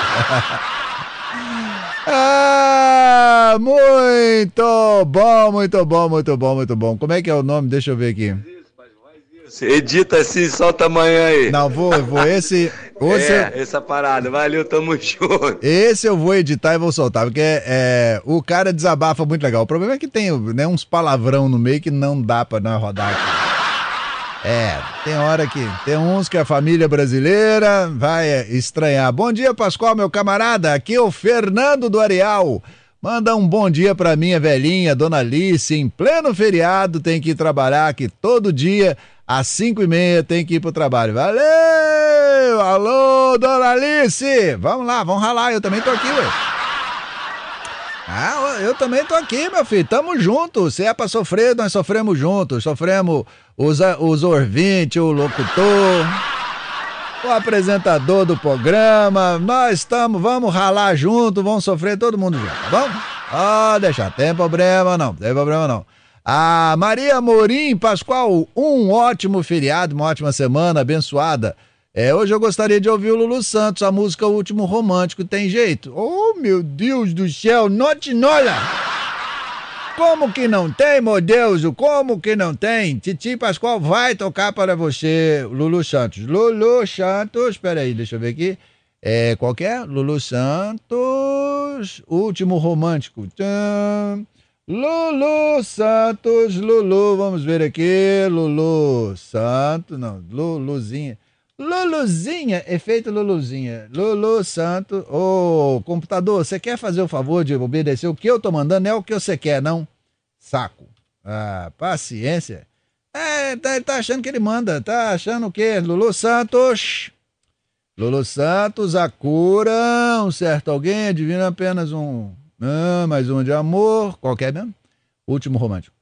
Muito bom, muito bom, muito bom, muito bom. Como é que é o nome? Deixa eu ver aqui. Edita assim, solta amanhã aí. Não, vou. Essa parada. Valeu, tamo junto. Esse eu vou editar e vou soltar, porque o cara desabafa muito legal. O problema é que tem, né, uns palavrão no meio que não dá pra nós rodar aqui. Tem hora que tem uns que a família brasileira vai estranhar. Bom dia, Pascoal, meu camarada. Aqui é o Fernando do Areal. Manda um bom dia pra minha velhinha, Dona Alice, em pleno feriado, tem que ir trabalhar aqui todo dia, às 5h30 tem que ir pro trabalho. Valeu! Alô, Dona Alice! Vamos lá, vamos ralar, eu também tô aqui, ué. Eu também tô aqui, meu filho, tamo junto. Se é pra sofrer, nós sofremos juntos. Sofremos os ouvintes, o locutor, o apresentador do programa. Nós vamos ralar junto, vamos sofrer todo mundo junto, tá bom? Deixar, tem problema não. A Maria Morim, Pascoal, um ótimo feriado, uma ótima semana abençoada. Hoje eu gostaria de ouvir o Lulu Santos, a música O Último Romântico, tem jeito? Oh, meu Deus do céu, notinola! Como que não tem, meu Deus? Como que não tem? Titi Pascoal vai tocar para você, Lulu Santos. Lulu Santos, peraí, deixa eu ver aqui. Qual que é? Lulu Santos, Último Romântico. Tchan. Lulu Santos, Lulu, vamos ver aqui. Lulu Santos, não, Luluzinha. Luluzinha, efeito Luluzinha. Lulu Santos. Ô, computador, você quer fazer o favor de obedecer o que eu tô mandando? Não é o que você quer, não? Saco. Ah, paciência. Tá achando que ele manda. Tá achando o quê? Lulu Santos. Lulu Santos, a cura. Um certo alguém, adivinha apenas um. Mais um de amor. Qual que é mesmo? Último Romântico.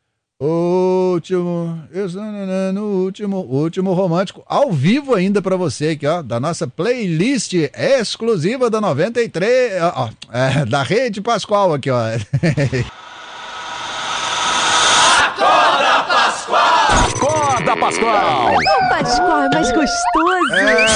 Último Romântico, ao vivo ainda pra você aqui, ó, da nossa playlist exclusiva da 93, da Rede Pascoal aqui, ó. Acorda, Pascoal! Acorda, Pascoal! O Pascoal é mais gostoso.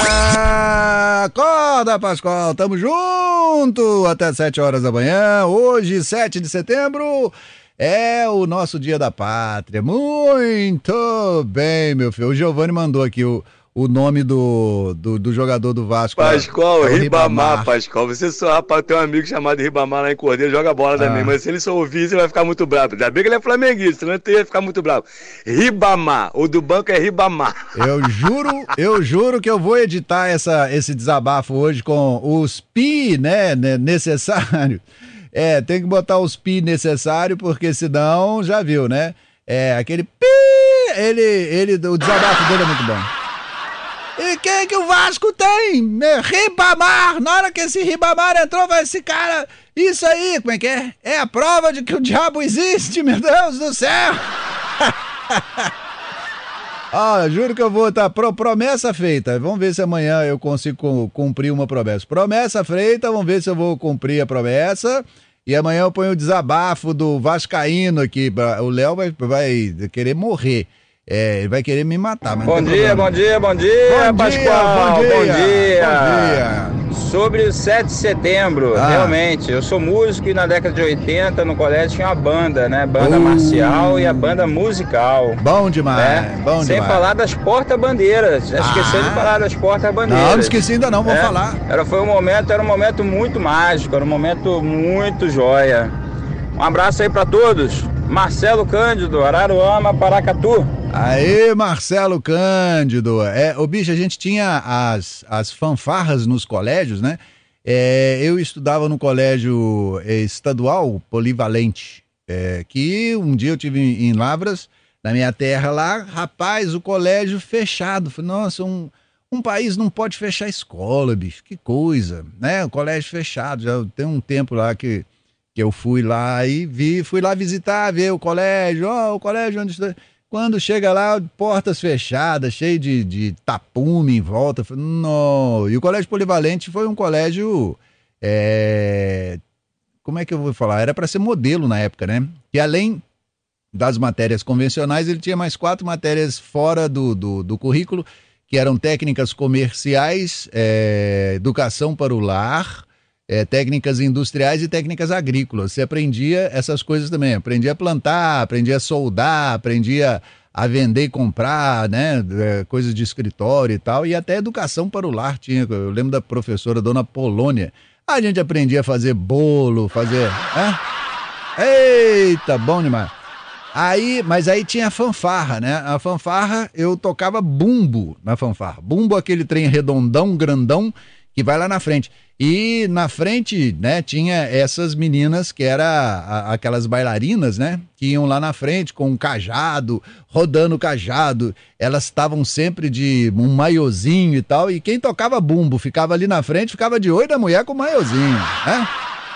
Acorda, Pascoal, tamo junto até 7 horas da manhã, hoje 7 de setembro, é o nosso Dia da Pátria. Muito bem, meu filho. O Giovanni mandou aqui o nome do jogador do Vasco. Pascoal, Ribamar, Pascoal. Você só, rapaz, tem um amigo chamado Ribamar lá em Cordeiro, joga bola também, mas se ele só ouvir, você vai ficar muito bravo. Ainda bem que ele é flamenguista, senão ele ia ficar muito bravo. Ribamar, o do banco é Ribamar. Eu juro que eu vou editar esse desabafo hoje com os pi, né, necessário. Tem que botar os pi necessário, porque senão, já viu, né? Aquele pi, o desabafo dele é muito bom. E quem que o Vasco tem? Ribamar. Na hora que esse Ribamar entrou, vai esse cara... Isso aí, como é que é? É a prova de que o diabo existe, meu Deus do céu. Juro que eu vou estar... Promessa feita. Vamos ver se amanhã eu consigo cumprir uma promessa. Promessa feita, vamos ver se eu vou cumprir a promessa. E amanhã eu ponho o desabafo do vascaíno aqui. O Léo vai querer morrer. Ele vai querer me matar. Mas bom dia, Pascoal. Bom dia. Sobre o 7 de setembro, realmente, eu sou músico e na década de 80 no colégio tinha uma banda, né? Banda marcial e a banda musical. Bom demais, bom Sem demais. falar das porta-bandeiras. Esqueci de falar das porta-bandeiras. Não esqueci ainda não, vou falar. Era um momento muito mágico, era um momento muito joia. Um abraço aí pra todos. Marcelo Cândido, Araruama, Paracatu. Aê, Marcelo Cândido. O bicho, a gente tinha as fanfarras nos colégios, né? Eu estudava no colégio estadual polivalente, que um dia eu tive em Lavras, na minha terra lá, rapaz, o colégio fechado. Falei, nossa, um país não pode fechar a escola, bicho, que coisa, né? O colégio fechado, já tem um tempo lá que eu fui lá e fui lá visitar, ver o colégio, o colégio onde estou. Quando chega lá, portas fechadas, cheio de tapume em volta. Não. E o colégio polivalente foi um colégio, como é que eu vou falar? Era para ser modelo na época, né? Que além das matérias convencionais, ele tinha mais 4 matérias fora do currículo, que eram técnicas comerciais, educação para o lar, técnicas industriais e técnicas agrícolas. Você aprendia essas coisas também, aprendia a plantar, aprendia a soldar, aprendia a vender e comprar, né, coisas de escritório e tal, e até educação para o lar tinha. Eu lembro da professora Dona Polônia, a gente aprendia a fazer bolo, eita, bom demais. Mas aí tinha a fanfarra, né? A fanfarra, eu tocava bumbo na fanfarra. Bumbo, aquele trem redondão, grandão, que vai lá na frente. E na frente, né, tinha essas meninas que eram aquelas bailarinas, né, que iam lá na frente com um cajado, rodando o cajado. Elas estavam sempre de um maiozinho e tal, e quem tocava bumbo ficava ali na frente, ficava de olho da mulher com o maiozinho, né?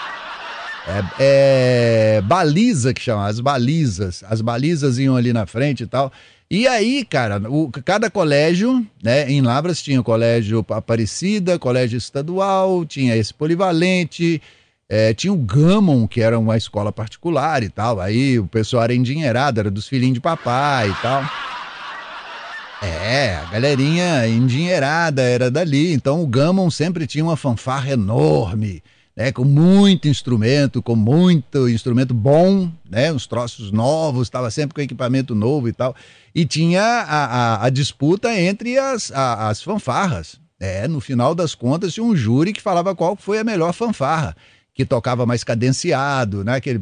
Baliza que chama, as balizas iam ali na frente e tal. E aí, cara, cada colégio, né, em Lavras tinha o colégio Aparecida, colégio estadual, tinha esse polivalente, tinha o Gammon, que era uma escola particular e tal, aí o pessoal era endinheirado, era dos filhinhos de papai e tal. A galerinha endinheirada era dali, então o Gammon sempre tinha uma fanfarra enorme, né, com muito instrumento bom, né, uns troços novos, estava sempre com equipamento novo e tal, e tinha a disputa entre as fanfarras, no final das contas tinha um júri que falava qual foi a melhor fanfarra, que tocava mais cadenciado, né, aquele...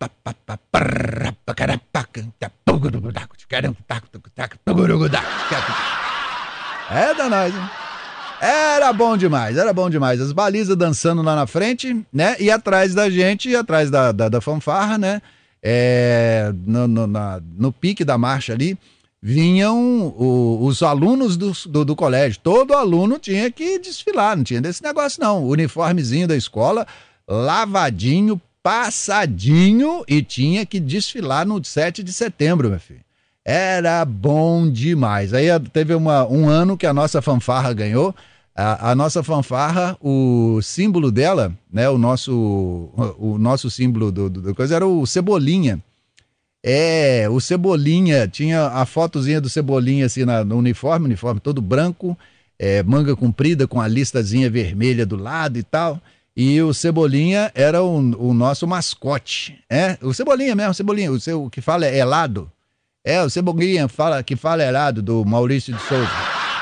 Danado, hein? Era bom demais, as balizas dançando lá na frente, né, e atrás da gente, atrás da fanfarra, né, no pique da marcha ali, vinham os alunos do colégio, todo aluno tinha que desfilar, não tinha desse negócio não, o uniformezinho da escola, lavadinho, passadinho, e tinha que desfilar no 7 de setembro, meu filho. Era bom demais. Aí teve um ano que a nossa fanfarra ganhou. A nossa fanfarra, o símbolo dela, né, o nosso símbolo do coisa era o Cebolinha. O Cebolinha, tinha a fotozinha do Cebolinha assim no uniforme todo branco, manga comprida com a listazinha vermelha do lado e tal. E o Cebolinha era o nosso mascote. O Cebolinha mesmo, o que fala é helado. O Cebolinha que fala helado, do Maurício de Souza.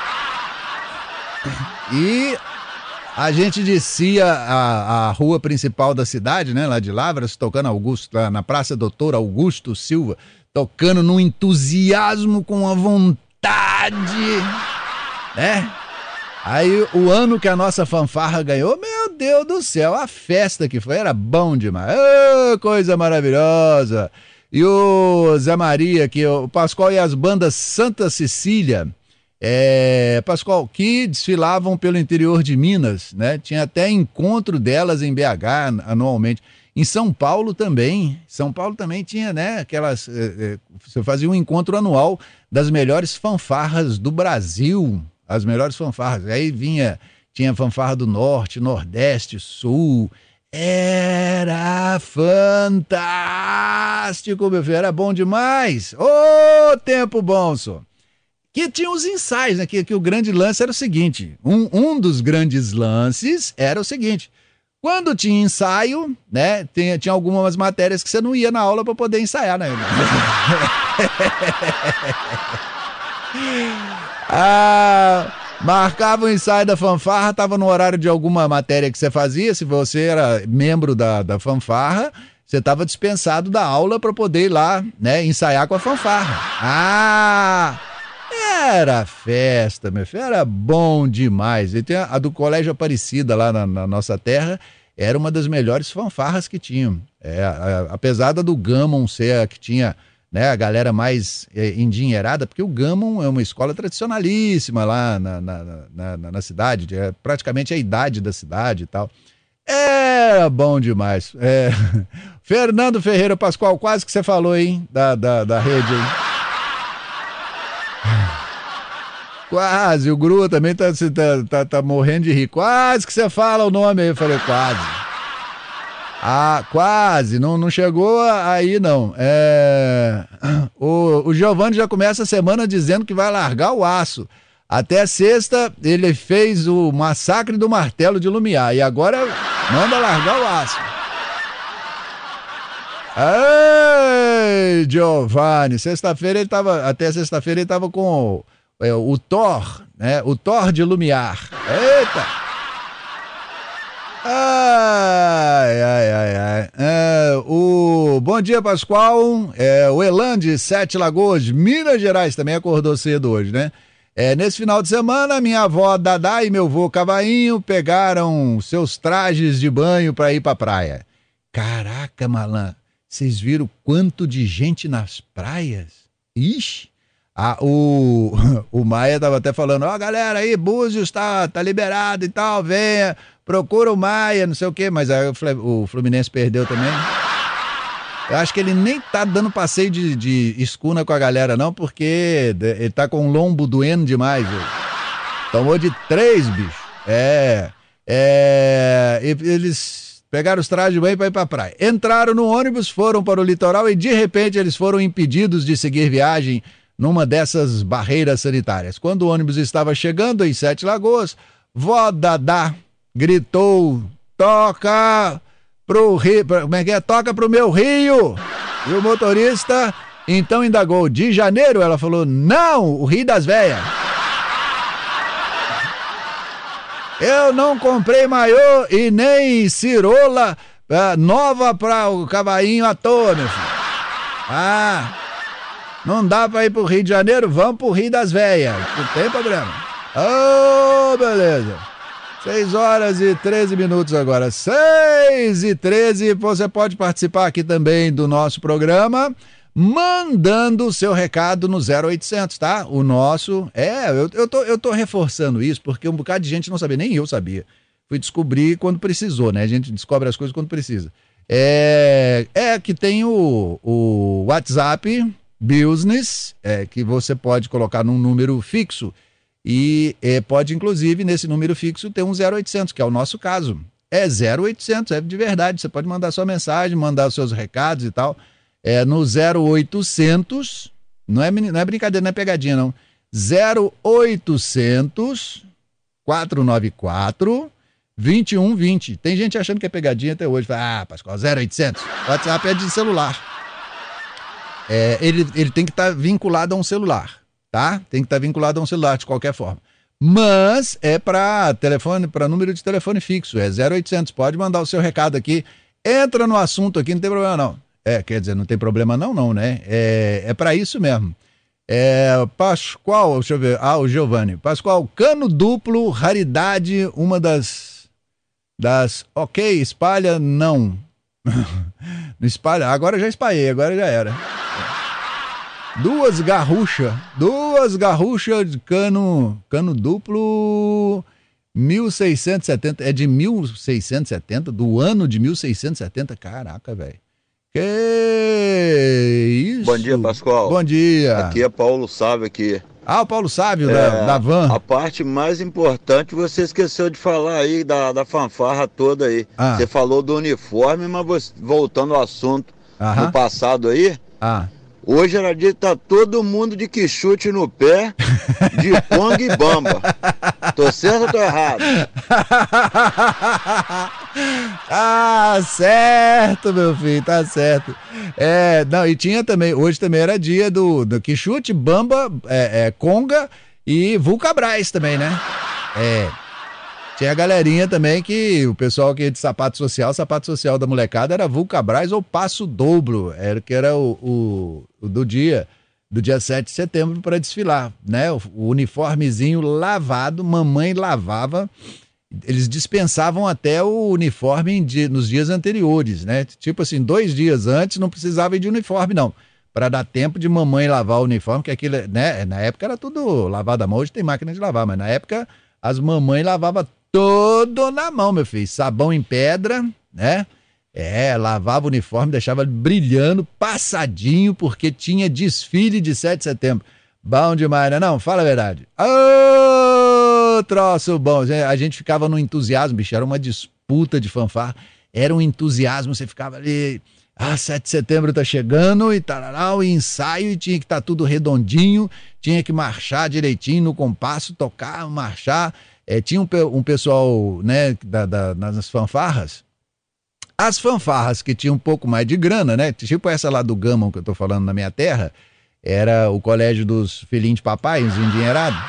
E a gente descia a rua principal da cidade, né, lá de Lavras, tocando lá na Praça Doutor Augusto Silva, tocando num entusiasmo, com uma vontade, né? Aí o ano que a nossa fanfarra ganhou, meu Deus do céu, a festa que foi, era bom demais, coisa maravilhosa. E o Zé Maria, o Pascoal e as bandas Santa Cecília, Pascoal, que desfilavam pelo interior de Minas, né? Tinha até encontro delas em BH anualmente. Em São Paulo também tinha, né? Aquelas, você fazia um encontro anual das melhores fanfarras do Brasil, as melhores fanfarras. Aí tinha fanfarra do Norte, Nordeste, Sul. Era fantástico, meu filho, era bom demais. Tempo bom, só. Que tinha os ensaios, né? Que o grande lance era o seguinte, um dos grandes lances era o seguinte, quando tinha ensaio, né, tinha algumas matérias que você não ia na aula para poder ensaiar, né? Marcava o ensaio da fanfarra, estava no horário de alguma matéria que você fazia, se você era membro da fanfarra, você estava dispensado da aula para poder ir lá, né, ensaiar com a fanfarra. Era festa, meu filho, era bom demais. E tem a do Colégio Aparecida lá na nossa terra, era uma das melhores fanfarras que tinham. Apesar da do Gammon ser a que tinha, né, a galera mais endinheirada, porque o Gammon é uma escola tradicionalíssima lá na cidade, é praticamente a idade da cidade e tal. Era bom demais. Fernando Ferreira Pascoal, quase que você falou, hein, da rede, hein? Quase, o Gru também tá morrendo de rir. Quase que você fala o nome aí. Eu falei, quase. Quase, não chegou aí não. O Giovanni já começa a semana dizendo que vai largar o aço. Até sexta ele fez o massacre do martelo de Lumiar e agora manda largar o aço. Ei, Giovanni, até sexta-feira ele tava com o Thor, né? O Thor de Lumiar. Eita! Bom dia, Pascoal. O Elan de Sete Lagoas, Minas Gerais, também acordou cedo hoje, né? Nesse final de semana, minha avó Dadá e meu avô Cavainho pegaram seus trajes de banho para ir pra praia. Caraca, malandro, vocês viram quanto de gente nas praias? Ixi! O Maia tava até falando, galera aí, Búzios tá liberado e tal, venha, procura o Maia, não sei o quê, mas aí o Fluminense perdeu também. Eu acho que ele nem tá dando passeio de escuna com a galera não, porque ele tá com o lombo doendo demais, viu? Tomou de 3, bicho. Eles pegaram os trajes de banho para ir pra praia. Entraram no ônibus, foram para o litoral e de repente eles foram impedidos de seguir viagem numa dessas barreiras sanitárias. Quando o ônibus estava chegando em Sete Lagoas, vó Dadá gritou: toca pro Rio, como é que é? Toca pro meu Rio! E o motorista então indagou: de janeiro? Ela falou: não, o Rio das Véias. Eu não comprei maiô e nem cirola nova para o cavalinho à toa, meu filho. Ah, não dá para ir pro Rio de Janeiro? Vamos pro Rio das Véias. Não tem problema. Oh, beleza. 6h13 agora. 6h13. Você pode participar aqui também do nosso programa, mandando o seu recado no 0800, tá? O nosso... eu tô reforçando isso porque um bocado de gente não sabia, nem eu sabia. Fui descobrir quando precisou, né? A gente descobre as coisas quando precisa. Que tem o WhatsApp Business, que você pode colocar num número fixo e pode, inclusive, nesse número fixo ter um 0800, que é o nosso caso. 0800, é de verdade. Você pode mandar sua mensagem, mandar os seus recados e tal. No 0800, não é brincadeira, não é pegadinha, não. 0800 494 2120. Tem gente achando que é pegadinha até hoje. Fala, Pascoal, 0800. O WhatsApp é de celular. Ele tem que estar vinculado a um celular, tá? Tem que estar vinculado a um celular de qualquer forma. Mas é para número de telefone fixo. 0800. Pode mandar o seu recado aqui. Entra no assunto aqui, não tem problema não. Quer dizer, não tem problema não, né? É para isso mesmo. Pascoal, deixa eu ver. O Giovanni. Pascoal, cano duplo, raridade, uma das ok, espalha, não. Não espalha, agora já espalhei, agora já era. Duas garruchas de cano duplo, 1670, é de 1670, do ano de 1670, caraca, velho. Que isso? Bom dia, Pascoal. Bom dia. Aqui é Paulo Sávio aqui. O Paulo Sávio da van. A parte mais importante você esqueceu de falar aí da fanfarra toda aí. Você falou do uniforme, mas voltando ao assunto no passado aí, hoje era dia que tá todo mundo de quichute no pé, de Pong e Bamba. Tô certo ou tô errado? Certo, meu filho, tá certo. Não, e tinha também, hoje também era dia do quichute, Bamba, Conga e Vulcabras também, né? Tinha a galerinha também que o pessoal que de sapato social da molecada era Vulcabras ou Passo Dobro, que era o do dia 7 de setembro para desfilar, né? O uniformezinho lavado, mamãe lavava, eles dispensavam até o uniforme nos dias anteriores, né? Tipo assim, 2 dias antes não precisava ir de uniforme não, para dar tempo de mamãe lavar o uniforme, que aquilo, né? Na época era tudo lavado à mão, hoje tem máquina de lavar, mas na época as mamães lavavam todo na mão, meu filho, sabão em pedra, né? Lavava o uniforme, deixava brilhando, passadinho, porque tinha desfile de 7 de setembro. Bom demais, né? Não, fala a verdade. Troço bom. A gente ficava no entusiasmo, bicho, era uma disputa de fanfarra, era um entusiasmo, você ficava ali, 7 de setembro tá chegando e tararau, e ensaio, e tinha que estar tudo redondinho, tinha que marchar direitinho no compasso, tocar, marchar. Tinha um pessoal, né, nas fanfarras. As fanfarras que tinham um pouco mais de grana, né? Tipo essa lá do Gama que eu tô falando na minha terra, era o colégio dos filhinhos de papai, uns endinheirados.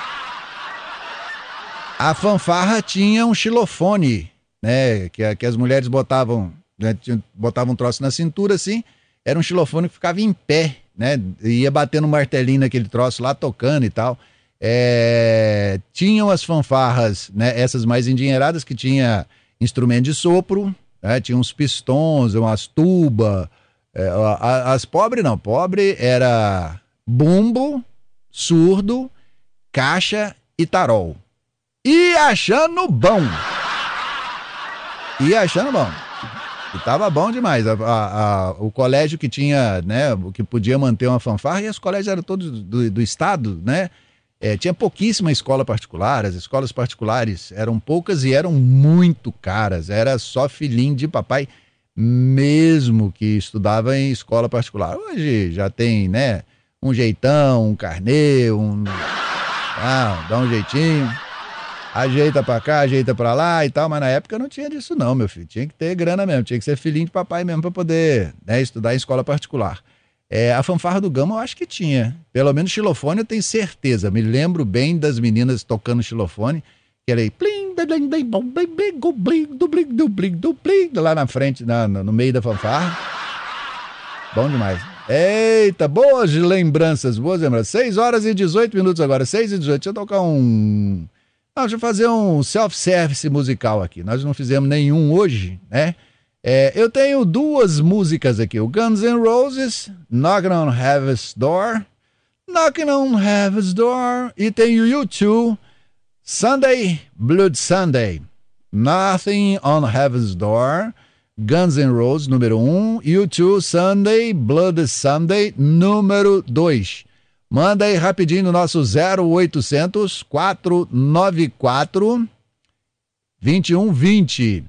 A fanfarra tinha um xilofone, né? Que as mulheres botavam, né? Botavam um troço na cintura assim, era um xilofone que ficava em pé, né? Ia batendo um martelinho naquele troço lá, tocando e tal. Tinham as fanfarras, né? Essas mais endinheiradas que tinha instrumento de sopro, tinha uns pistões, umas tubas. As pobres não, pobre era bumbo, surdo, caixa e tarol. E achando bom. E tava bom demais. O colégio que tinha, né, que podia manter uma fanfarra, e os colégios eram todos do estado, né? Tinha pouquíssima escola particular, as escolas particulares eram poucas e eram muito caras, era só filhinho de papai mesmo que estudava em escola particular. Hoje já tem, né, um jeitão, um carnê, dá um jeitinho, ajeita pra cá, ajeita pra lá e tal, mas na época não tinha disso não, meu filho, tinha que ter grana mesmo, tinha que ser filhinho de papai mesmo pra poder, né, estudar em escola particular. A fanfarra do Gama eu acho que tinha, pelo menos xilofone eu tenho certeza, me lembro bem das meninas tocando xilofone, que era aí, plim, lá na frente, no meio da fanfarra, bom demais. Eita, boas lembranças. 6h18 agora, 6h18, deixa eu tocar deixa eu fazer um self-service musical aqui, nós não fizemos nenhum hoje, né? Eu tenho duas músicas aqui, o Guns N' Roses, Knocking on Heaven's Door, e tem o U2, Sunday, Blood Sunday, Nothing on Heaven's Door, Guns N' Roses, número 1, U2, Sunday, Blood Sunday, número 2. Manda aí rapidinho no nosso 0800 494 2120.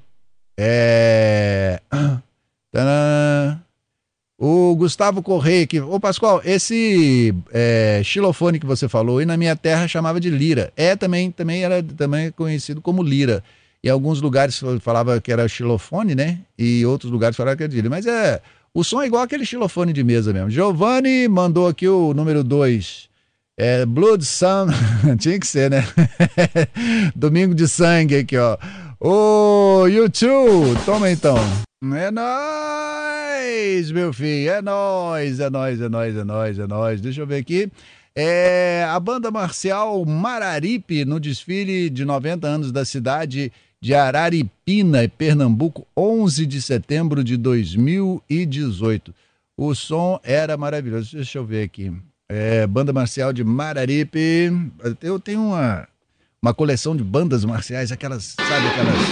O Gustavo Correia aqui. Ô Pascoal, esse xilofone que você falou aí na minha terra chamava de lira. Também era conhecido como lira. Em alguns lugares falava que era xilofone, né? E outros lugares falavam que era de lira. Mas o som é igual aquele xilofone de mesa mesmo. Giovanni mandou aqui o número 2. Blood Sun. Tinha que ser, né? Domingo de sangue aqui, ó. Ô, U2, toma então. É nóis, meu filho. É nóis. Deixa eu ver aqui. A banda marcial Mararipe, no desfile de 90 anos da cidade de Araripina, Pernambuco, 11 de setembro de 2018. O som era maravilhoso. Deixa eu ver aqui. Banda marcial de Mararipe. Eu tenho uma coleção de bandas marciais, aquelas, sabe,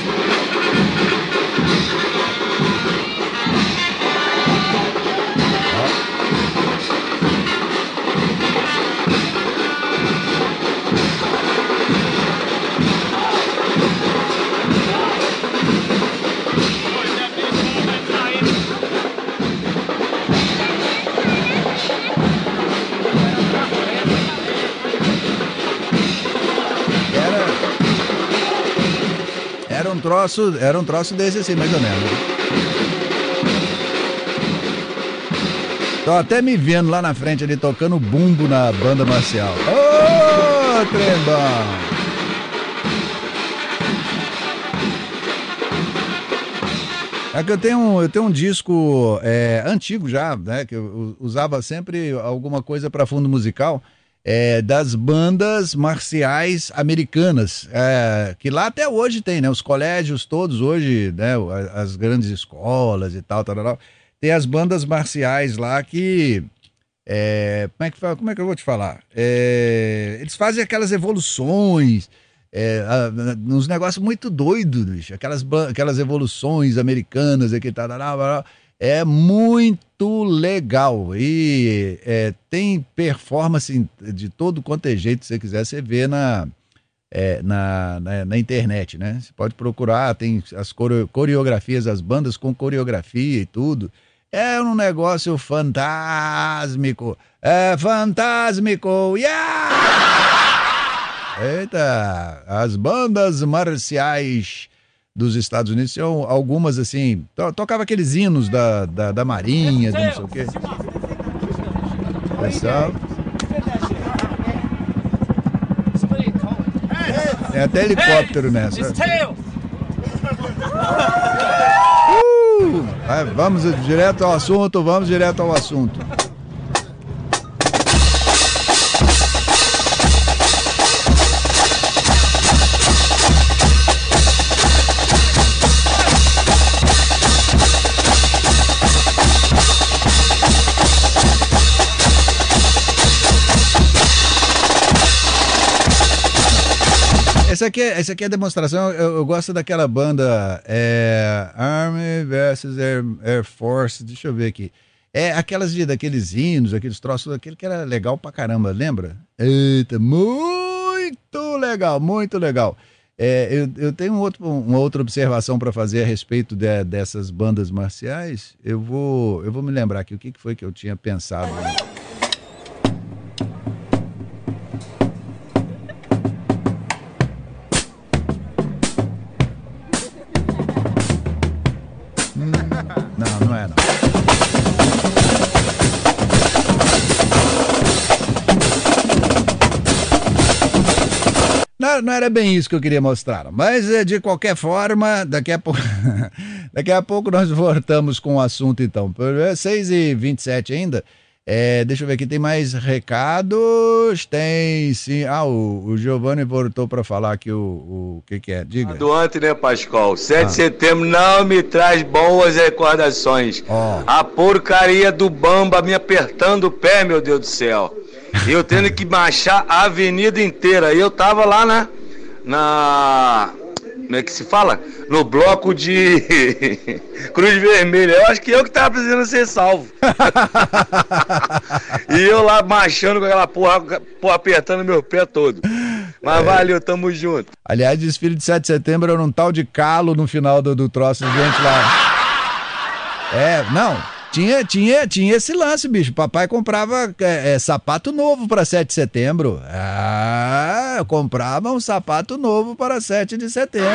Era um troço desse assim, mais ou menos. Tô até me vendo lá na frente ali tocando bumbo na banda marcial. Ô, trembão! Que eu tenho um disco antigo já, né? Que eu usava sempre alguma coisa para fundo musical. Das bandas marciais americanas, que lá até hoje tem, né? Os colégios todos hoje, né? As grandes escolas e tal, tem as bandas marciais lá que, como é que eu vou te falar? Eles fazem aquelas evoluções, uns negócios muito doidos, bicho, aquelas evoluções americanas aqui, é muito legal e tem performance de todo quanto é jeito, se você quiser, você vê na internet, né? Você pode procurar, tem as coreografias, as bandas com coreografia e tudo. É um negócio fantásmico, yeah! Eita, as bandas marciais dos Estados Unidos são algumas assim, tocava aqueles hinos da Marinha, não sei o quê. Pessoal, tem até helicóptero nessa. Vamos direto ao assunto. Essa aqui é a demonstração. Eu gosto daquela banda Army vs Air Force. Deixa eu ver aqui. Daqueles hinos, aqueles troços, aquele que era legal pra caramba, lembra? Eita, muito legal, muito legal. Eu tenho uma outra observação para fazer a respeito dessas bandas marciais. Eu vou me lembrar aqui o que foi que eu tinha pensado. não era bem isso que eu queria mostrar. Mas, de qualquer forma, daqui a pouco nós voltamos com o assunto, então. 6h27 ainda. Deixa eu ver aqui, tem mais recados? Tem sim. O Giovanni voltou para falar aqui o que é. Diga. Do ontem, né, Pascoal? 7 de setembro não me traz boas recordações. A porcaria do Bamba me apertando o pé, meu Deus do céu. Eu tendo que marchar a avenida inteira. E eu tava lá como é que se fala? No bloco de Cruz Vermelha. Eu acho que eu que tava precisando ser salvo. E eu lá marchando com aquela porra apertando meu pé todo. Mas valeu, tamo junto. Aliás, desfile de 7 de setembro era um tal de calo no final do troço, gente lá. Tinha esse lance, bicho. Papai comprava sapato novo para 7 de setembro. Comprava um sapato novo para 7 de setembro.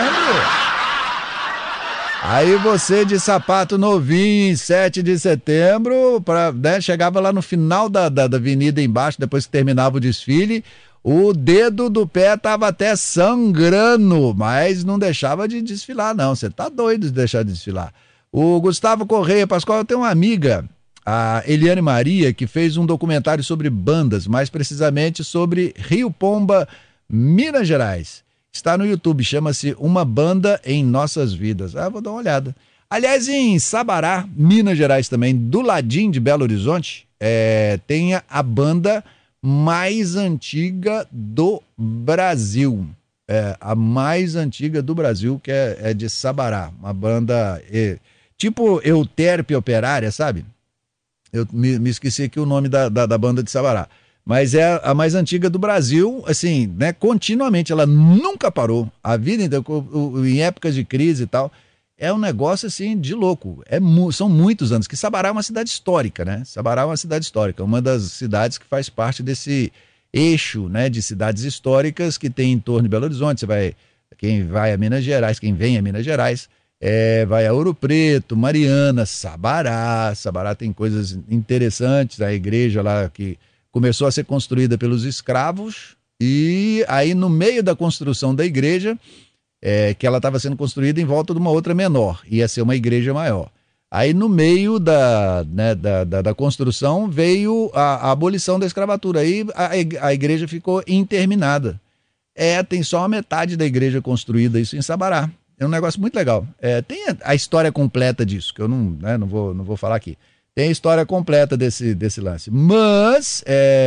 Aí você de sapato novinho em 7 de setembro, chegava lá no final da avenida embaixo, depois que terminava o desfile, o dedo do pé tava até sangrando, mas não deixava de desfilar, não. Você tá doido de deixar de desfilar. O Gustavo Correia, Pascoal, eu tenho uma amiga, a Eliane Maria, que fez um documentário sobre bandas, mais precisamente sobre Rio Pomba, Minas Gerais. Está no YouTube, chama-se Uma Banda em Nossas Vidas. Vou dar uma olhada. Aliás, em Sabará, Minas Gerais também, do ladinho de Belo Horizonte, tem a banda mais antiga do Brasil. A mais antiga do Brasil, que é de Sabará. Uma banda... tipo Euterpe Operária, sabe? Eu me esqueci aqui o nome da banda de Sabará. Mas é a mais antiga do Brasil, assim, né? Continuamente, ela nunca parou. A vida inteira, em épocas de crise e tal. É um negócio, assim, de louco. São muitos anos, que Sabará é uma cidade histórica, né? Sabará é uma cidade histórica, uma das cidades que faz parte desse eixo, né? De cidades históricas que tem em torno de Belo Horizonte. Quem vai a Minas Gerais, quem vem a Minas Gerais... vai a Ouro Preto, Mariana, Sabará. Sabará tem coisas interessantes, a igreja lá que começou a ser construída pelos escravos, e aí no meio da construção da igreja, que ela estava sendo construída em volta de uma outra menor, ia ser uma igreja maior. Aí no meio da construção veio a abolição da escravatura, aí a igreja ficou interminada. Tem só a metade da igreja construída, isso em Sabará. É um negócio muito legal. Tem a história completa disso, que eu não vou falar aqui. Tem a história completa desse lance. Mas,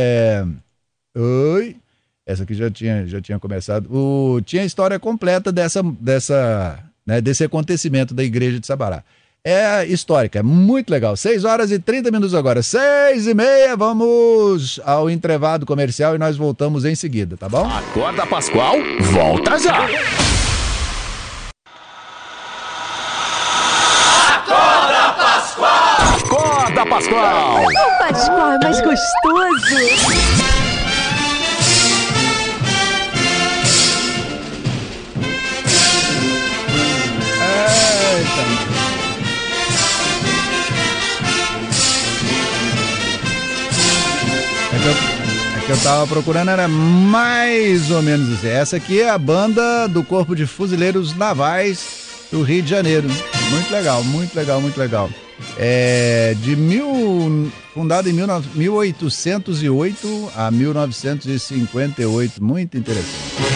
essa aqui já tinha começado. Tinha a história completa desse acontecimento da igreja de Sabará. É histórica, é muito legal. 6h30 agora, 6h30, vamos ao intervalo comercial e nós voltamos em seguida, tá bom? Acorda Pascoal, volta já! Acorda, Pascoal! O Pascoal é mais gostoso! Que eu tava procurando era mais ou menos isso. Essa aqui é a banda do Corpo de Fuzileiros Navais do Rio de Janeiro. Muito legal, muito legal, muito legal. Fundado em 1808 a 1958. Muito interessante.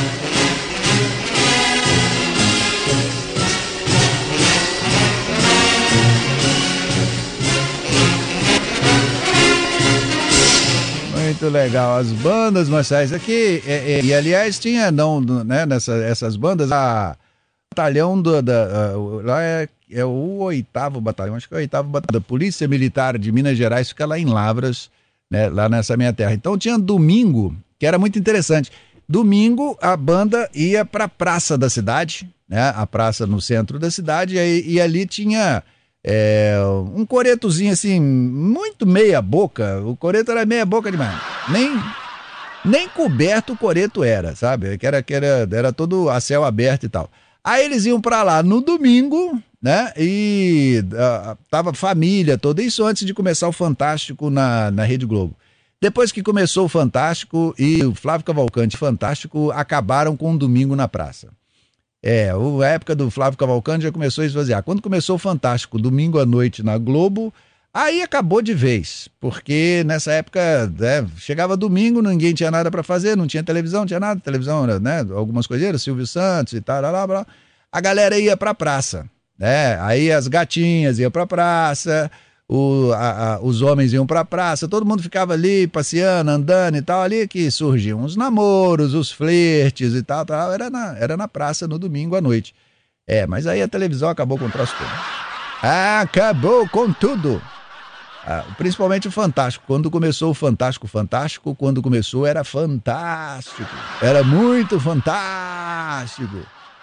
Muito legal, as bandas marciais aqui, e aliás tinha, essas bandas, a batalhão lá é o 8º batalhão, acho que é o 8º batalhão da Polícia Militar de Minas Gerais, fica lá em Lavras, né, lá nessa minha terra. Então tinha domingo, que era muito interessante, domingo a banda ia para a praça da cidade, né, a praça no centro da cidade, e ali tinha... um coretozinho assim, muito meia boca. O coreto era meia boca demais. Nem coberto o coreto era, sabe? Era todo a céu aberto e tal. Aí eles iam pra lá no domingo, né? E tava família toda, isso antes de começar o Fantástico na Rede Globo. Depois que começou o Fantástico e o Flávio Cavalcante Fantástico acabaram com um domingo na praça. A época do Flávio Cavalcante já começou a esvaziar. Quando começou o Fantástico, domingo à noite na Globo, aí acabou de vez. Porque nessa época, chegava domingo, ninguém tinha nada para fazer, não tinha televisão, não tinha nada. Televisão, né? Algumas coiseiras, Silvio Santos e tal, blá. A galera ia pra praça, né? Aí as gatinhas iam pra praça, os homens iam pra praça, todo mundo ficava ali passeando, andando e tal, ali que surgiam os namoros, os flertes e tal, era na praça no domingo à noite. Mas aí a televisão acabou com o troço todo. Acabou com tudo. Principalmente o Fantástico. Quando começou o Fantástico, quando começou era fantástico. Era muito fantástico.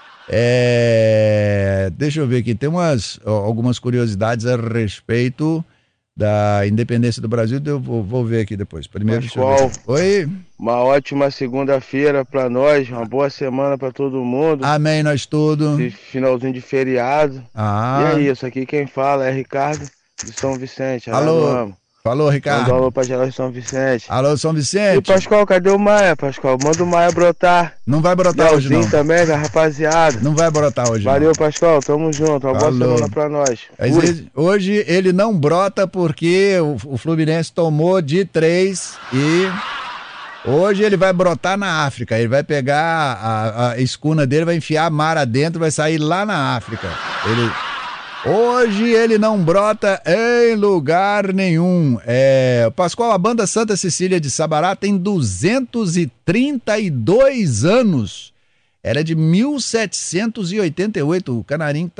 Deixa eu ver aqui, tem algumas curiosidades a respeito da independência do Brasil, eu vou ver aqui depois. Primeiro, Pascoal, oi? Uma ótima segunda-feira para nós, uma boa semana para todo mundo. Amém, nós tudo. Esse finalzinho de feriado. E é isso, aqui quem fala é Ricardo de São Vicente. Alô, falou, Ricardo. Manda um alô pra geral de São Vicente. Alô, São Vicente. E Pascoal, cadê o Maia, Pascoal? Manda o Maia brotar. Não vai brotar hoje, não. Também, da rapaziada. Não vai brotar hoje, Valeu, não. Pascoal, tamo junto. Uma boa semana pra nós. Hoje ele não brota porque o Fluminense tomou de 3 e hoje ele vai brotar na África. Ele vai pegar a escuna dele, vai enfiar a mara dentro, vai sair lá na África. Hoje ele não brota em lugar nenhum. Pascoal, a banda Santa Cecília de Sabará tem 232 anos. Era de 1788. O Canarinho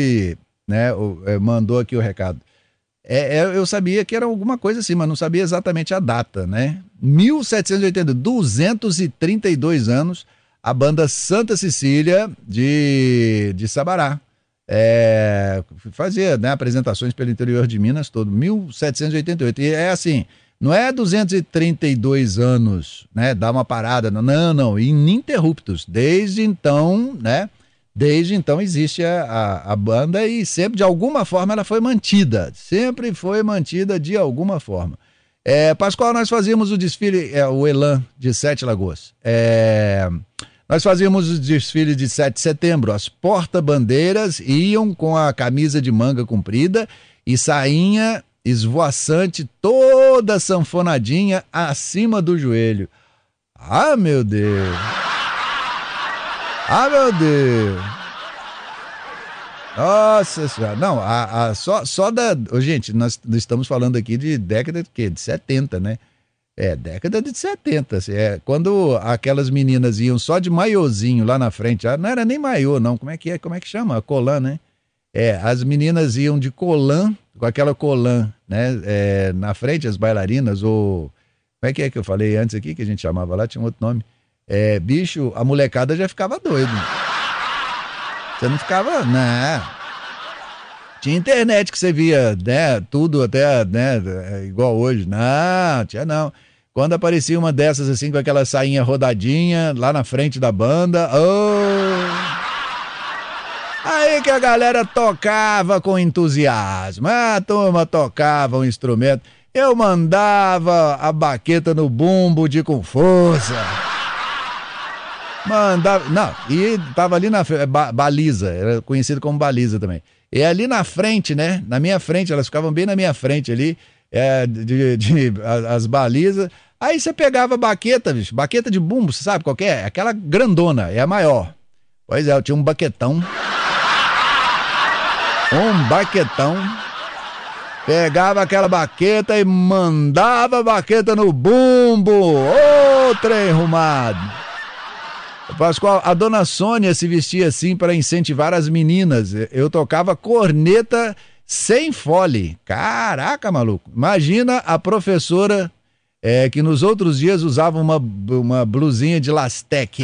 mandou aqui o recado. Eu sabia que era alguma coisa assim, mas não sabia exatamente a data, né? 1782, 232 anos, a banda Santa Cecília de Sabará. Fazia, né, apresentações pelo interior de Minas todo, 1788, e assim, não é 232 anos, né, dá uma parada, não, ininterruptos, desde então existe a banda e sempre de alguma forma ela foi mantida, de alguma forma. Pascoal, nós fazíamos o desfile, o Elan de Sete Lagoas, nós fazíamos o desfile de 7 de setembro, as porta-bandeiras iam com a camisa de manga comprida e sainha esvoaçante, toda sanfonadinha acima do joelho. Meu Deus! Nossa Senhora! Não, gente, nós estamos falando aqui de década de 70, né? Década de 70, assim, quando aquelas meninas iam só de maiôzinho lá na frente, não era nem maiô, não, como é que chama? Colã, né? As meninas iam de colã, com aquela colã, né? Na frente, as bailarinas, ou como é que eu falei antes aqui, que a gente chamava lá, tinha um outro nome. Bicho, a molecada já ficava doido. Você não ficava, né? Tinha internet que você via, né? Tudo até, né? Igual hoje. Não, tinha não. Quando aparecia uma dessas assim, com aquela sainha rodadinha, lá na frente da banda, aí que a galera tocava com entusiasmo, a turma tocava um instrumento, eu mandava a baqueta no bumbo com força, e tava ali na frente, baliza, era conhecido como baliza também, e ali na frente, né, na minha frente, elas ficavam bem na minha frente ali, as balizas. Aí você pegava a baqueta, bicho, baqueta de bumbo, você sabe qual que é? Aquela grandona, é a maior. Pois eu tinha um baquetão. Pegava aquela baqueta e mandava a baqueta no bumbo. Ô, trem arrumado. Pascoal, a dona Sônia se vestia assim para incentivar as meninas. Eu tocava corneta sem fole. Caraca, maluco. Imagina a professora... que nos outros dias usava uma blusinha de lastec.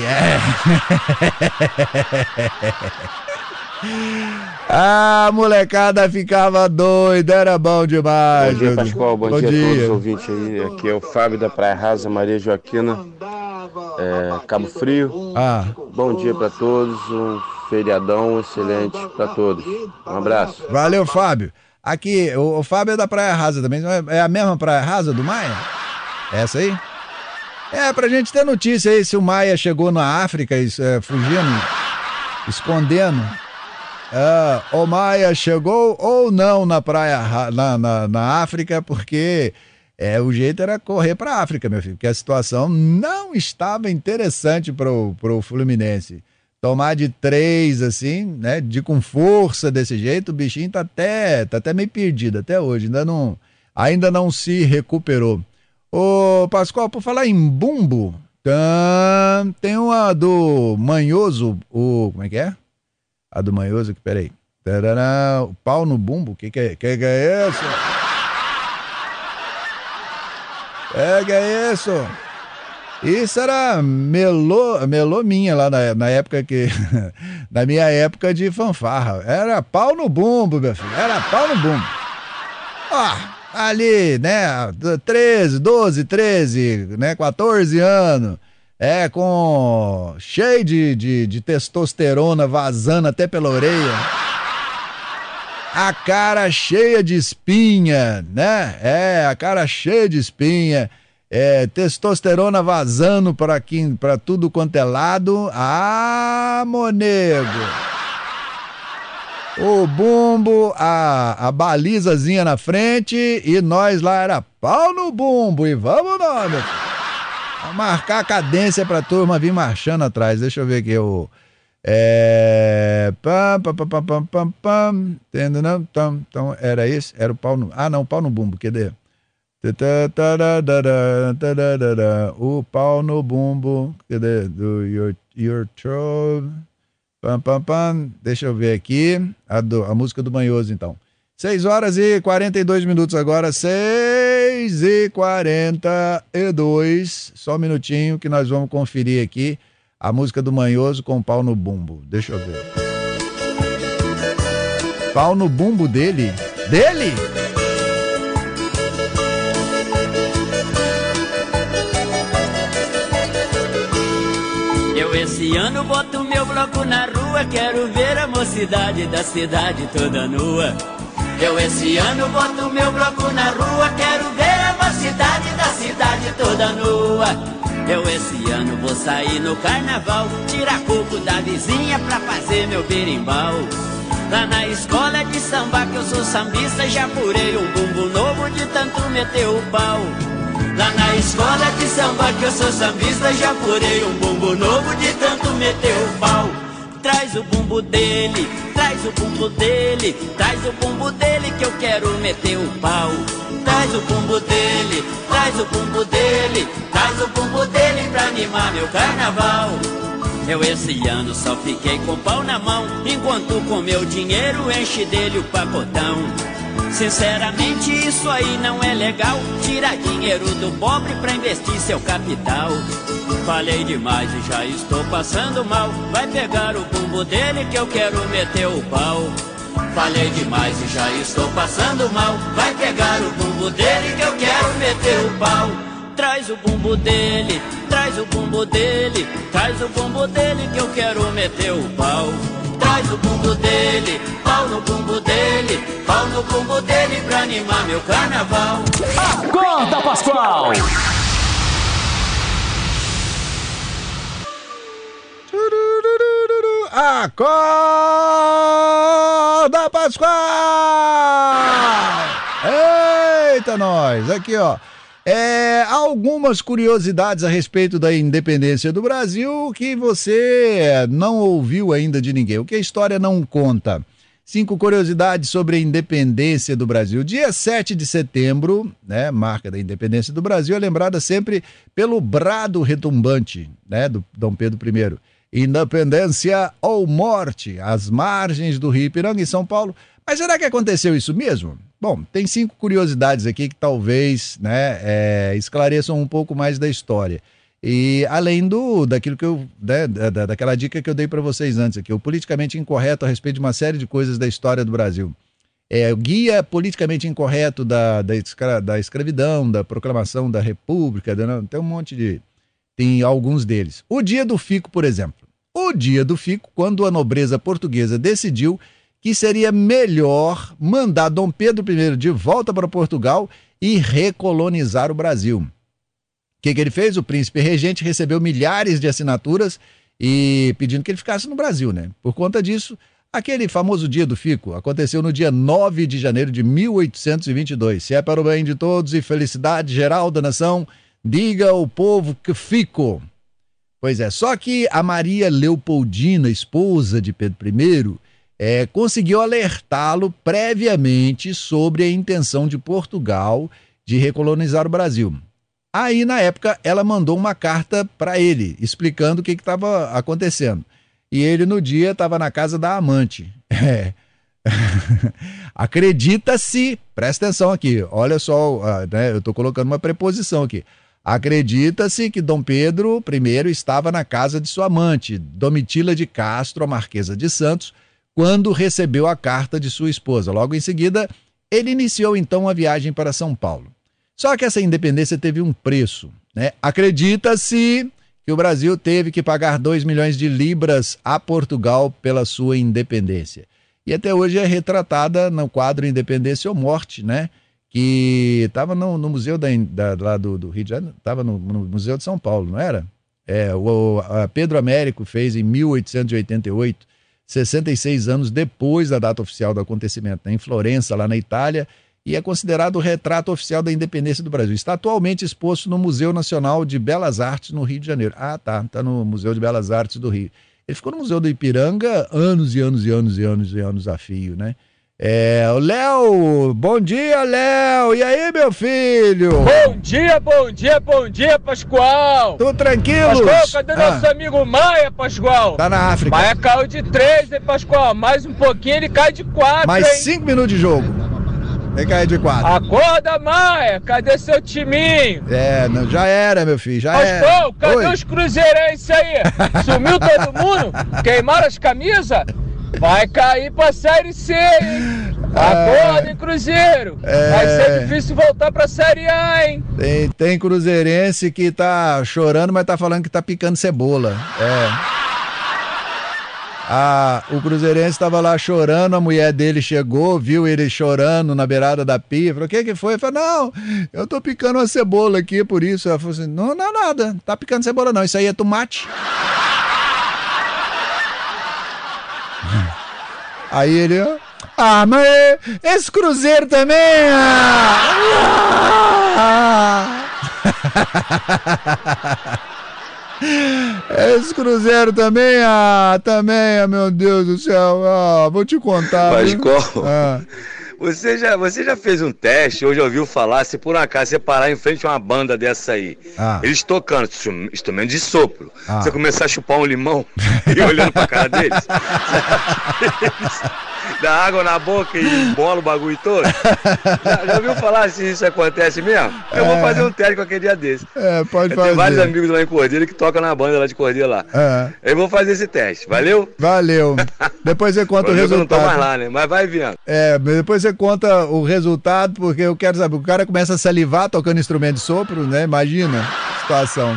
A molecada ficava doida, era bom demais. Bom dia, Pascoal, bom dia a todos os ouvintes aí. Aqui é o Fábio da Praia Rasa, Maria Joaquina, Cabo Frio. Bom dia para todos, um feriadão excelente para todos. Um abraço. Valeu, Fábio. Aqui, o Fábio é da Praia Rasa também, é a mesma Praia Rasa do Maia? Essa aí? Pra gente ter notícia aí se o Maia chegou na África fugindo, escondendo. O Maia chegou ou não na praia, na África, porque o jeito era correr pra África, meu filho, porque a situação não estava interessante pro Fluminense. Tomar de 3, assim, né, com força desse jeito, o bichinho tá até meio perdido até hoje, ainda não se recuperou. Ô, Pascoal, por falar em bumbo, tem uma do Manhoso, como é que é? A do Manhoso, peraí. O pau no bumbo, o que é isso? Pega isso! Isso era melô minha lá na época na minha época de fanfarra. Era pau no bumbo, meu filho, era pau no bumbo. Ali, né, 12, 13, né, 14 anos, cheio de testosterona vazando até pela orelha, a cara cheia de espinha, né, a cara cheia de espinha, testosterona vazando pra tudo quanto é lado, monego. O bumbo, a balizazinha na frente e nós lá era pau no bumbo e vamos nós, meu filho. A marcar a cadência pra turma vir marchando atrás. Deixa eu ver aqui o... Entendeu, não? Então, era esse? Era o pau no... não, pau no bumbo, cadê? O pau no bumbo, cadê? Do your throat... Deixa eu ver aqui a música do Manhoso, então. 6h42 agora, 6h42. Só um minutinho que nós vamos conferir aqui a música do Manhoso com o pau no bumbo. Deixa eu ver. Pau no bumbo dele? Dele? Esse ano boto meu bloco na rua, quero ver a mocidade da cidade toda nua. Eu esse ano boto meu bloco na rua, quero ver a mocidade da cidade toda nua. Eu esse ano vou sair no carnaval, tirar coco da vizinha pra fazer meu berimbau. Lá na escola de samba que eu sou sambista, já furei um bumbo novo de tanto meter o pau. Lá na escola de samba que eu sou sambista, já furei um bumbo novo de tanto meter o pau. Traz o bumbo dele, traz o bumbo dele, traz o bumbo dele que eu quero meter o pau. Traz o bumbo dele, traz o bumbo dele, traz o bumbo dele pra animar meu carnaval. Eu esse ano só fiquei com pau na mão, enquanto com meu dinheiro enche dele o pacotão. Sinceramente isso aí não é legal, tirar dinheiro do pobre pra investir seu capital. Falei demais e já estou passando mal, vai pegar o bumbo dele que eu quero meter o pau. Falei demais e já estou passando mal, vai pegar o bumbo dele que eu quero meter o pau. Traz o bumbo dele, traz o bumbo dele, traz o bumbo dele que eu quero meter o pau. Traz o bumbo dele, pau no bumbo dele, pau no bumbo dele pra animar meu carnaval. Acorda, Pascoal! Acorda, Pascoal! Eita, nós! Aqui, ó. Algumas curiosidades a respeito da independência do Brasil que você não ouviu ainda de ninguém, o que a história não conta. 5 curiosidades sobre a independência do Brasil. Dia 7 de setembro, né, marca da independência do Brasil, é lembrada sempre pelo brado retumbante, né, do Dom Pedro I. Independência ou morte, às margens do Rio Ipiranga, em São Paulo. Mas será que aconteceu isso mesmo? Bom, tem 5 curiosidades aqui que talvez, né, esclareçam um pouco mais da história. E além daquilo que eu, né, daquela dica que eu dei para vocês antes aqui, o politicamente incorreto a respeito de uma série de coisas da história do Brasil. O guia politicamente incorreto da escravidão, da proclamação da República, tem um monte de... Tem alguns deles. O Dia do Fico, por exemplo. O Dia do Fico, quando a nobreza portuguesa decidiu que seria melhor mandar Dom Pedro I de volta para Portugal e recolonizar o Brasil. que ele fez? O príncipe regente recebeu milhares de assinaturas e pedindo que ele ficasse no Brasil, né? Por conta disso, aquele famoso dia do fico aconteceu no dia 9 de janeiro de 1822. Se é para o bem de todos e felicidade geral da nação, diga ao povo que fico. Pois é, só que a Maria Leopoldina, esposa de Pedro I, conseguiu alertá-lo previamente sobre a intenção de Portugal de recolonizar o Brasil. Aí, na época, ela mandou uma carta para ele, explicando o que estava acontecendo. E ele, no dia, estava na casa da amante. Acredita-se, presta atenção aqui, olha só, né, eu estou colocando uma preposição aqui. Acredita-se que Dom Pedro I estava na casa de sua amante, Domitila de Castro, a Marquesa de Santos, quando recebeu a carta de sua esposa. Logo em seguida, ele iniciou então a viagem para São Paulo. Só que essa independência teve um preço, né? Acredita-se que o Brasil teve que pagar 2 milhões de libras a Portugal pela sua independência. E até hoje é retratada no quadro Independência ou Morte, né? Que estava no museu lá do Rio de Janeiro, estava no Museu de São Paulo, não era? Pedro Américo fez em 1888, 66 anos depois da data oficial do acontecimento, né? Em Florença, lá na Itália, e é considerado o retrato oficial da independência do Brasil. Está atualmente exposto no Museu Nacional de Belas Artes, no Rio de Janeiro. Está no Museu de Belas Artes do Rio. Ele ficou no Museu do Ipiranga anos e anos a fio, né? O Léo, bom dia, Léo, e aí, meu filho? Bom dia, Pascoal. Tudo tranquilo? Pascoal, cadê nosso amigo Maia, Pascoal? Tá na África. Maia caiu de 3, hein, Pascoal? Mais um pouquinho ele cai de 4, Mais hein? 5 minutos de jogo. Ele cai de 4. Acorda, Maia, cadê seu timinho? Não, já era, meu filho, já era. Pascoal, cadê os cruzeirenses aí? Sumiu todo mundo? Queimaram as camisas? Vai cair pra Série C, hein? Acorda, hein, Cruzeiro? Vai ser difícil voltar pra Série A, hein? Tem cruzeirense que tá chorando, mas tá falando que tá picando cebola. O cruzeirense estava lá chorando, a mulher dele chegou, viu ele chorando na beirada da pia, falou, o que foi? Ele falou, não, eu tô picando uma cebola aqui, por isso. Ela falou assim, não é nada, tá picando cebola não, isso aí é tomate. Aí ele, mas esse Cruzeiro também, esse Cruzeiro também, meu Deus do céu, vou te contar. Pascoal, você já fez um teste, ou já ouviu falar, se por um acaso você parar em frente a uma banda dessa aí, eles tocando instrumento de sopro, você começar a chupar um limão e olhando pra cara deles, dá água na boca e embola o bagulho todo? Já ouviu falar se isso acontece mesmo? Eu vou fazer um teste qualquer dia desse. Pode fazer. Tem vários amigos lá em Cordeiro que tocam na banda lá de Cordeiro lá. Eu vou fazer esse teste, valeu? Valeu. Depois você conta o resultado. Eu não tô mais lá, né? Mas vai vendo. Depois você conta o resultado, porque eu quero saber, o cara começa a salivar tocando instrumento de sopro, né? Imagina a situação.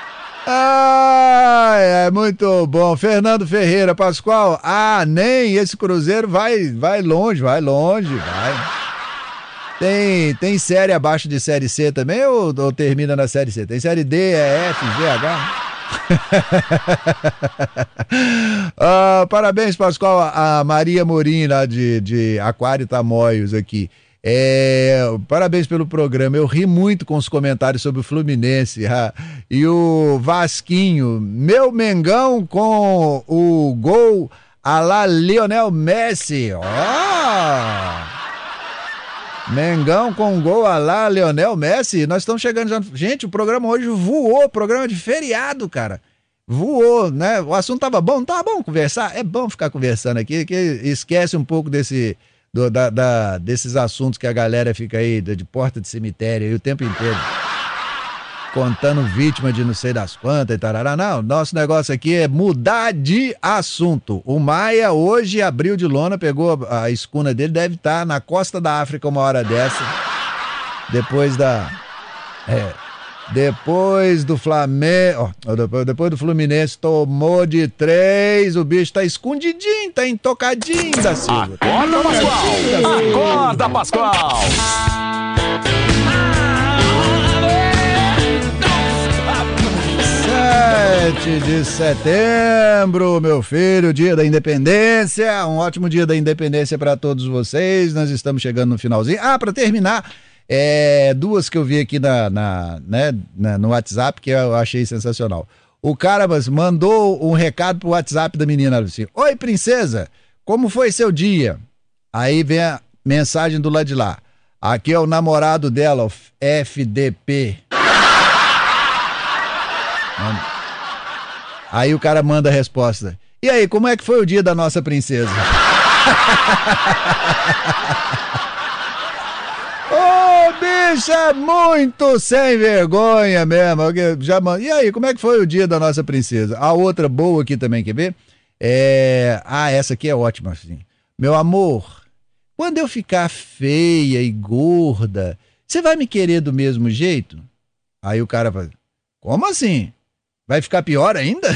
É muito bom. Fernando Ferreira, Pascoal, nem esse Cruzeiro vai longe. Tem série abaixo de série C também ou termina na série C? Tem série D, F, G, H? Parabéns, Pascoal, a Maria Morim lá de Aquário Tamoios aqui. Parabéns pelo programa, eu ri muito com os comentários sobre o Fluminense e o Vasquinho, meu Mengão com o gol à la Lionel Messi, Mengão com gol à la Lionel Messi, nós estamos chegando já, gente, o programa hoje voou, programa de feriado, cara, voou, né, o assunto tava bom, não tava bom conversar, é bom ficar conversando aqui, que esquece um pouco desses assuntos que a galera fica aí de porta de cemitério aí o tempo inteiro contando vítima de não sei das quantas e tarará. Não, nosso negócio aqui é mudar de assunto. O Maia hoje abriu de lona, pegou a escuna dele, deve estar na costa da África uma hora dessa, depois do Flamengo, depois do Fluminense tomou de 3, o bicho tá escondidinho, tá intocadinho da Silva. Acorda, Pascoal! Acorda, Pascoal! 7 de setembro, meu filho, dia da independência. Um ótimo dia da independência para todos vocês. Nós estamos chegando no finalzinho. Para terminar, duas que eu vi aqui no WhatsApp que eu achei sensacional. O cara mandou um recado pro WhatsApp da menina assim: oi, princesa, como foi seu dia? Aí vem a mensagem do lado de lá: aqui é o namorado dela, o FDP. Aí o cara manda a resposta: e aí, como é que foi o dia da nossa princesa? Ô, bicha, muito sem vergonha mesmo. E aí, como é que foi o dia da nossa princesa? A outra boa aqui também, quer ver? Essa aqui é ótima, assim. Meu amor, quando eu ficar feia e gorda, você vai me querer do mesmo jeito? Aí o cara fala: como assim? Vai ficar pior ainda?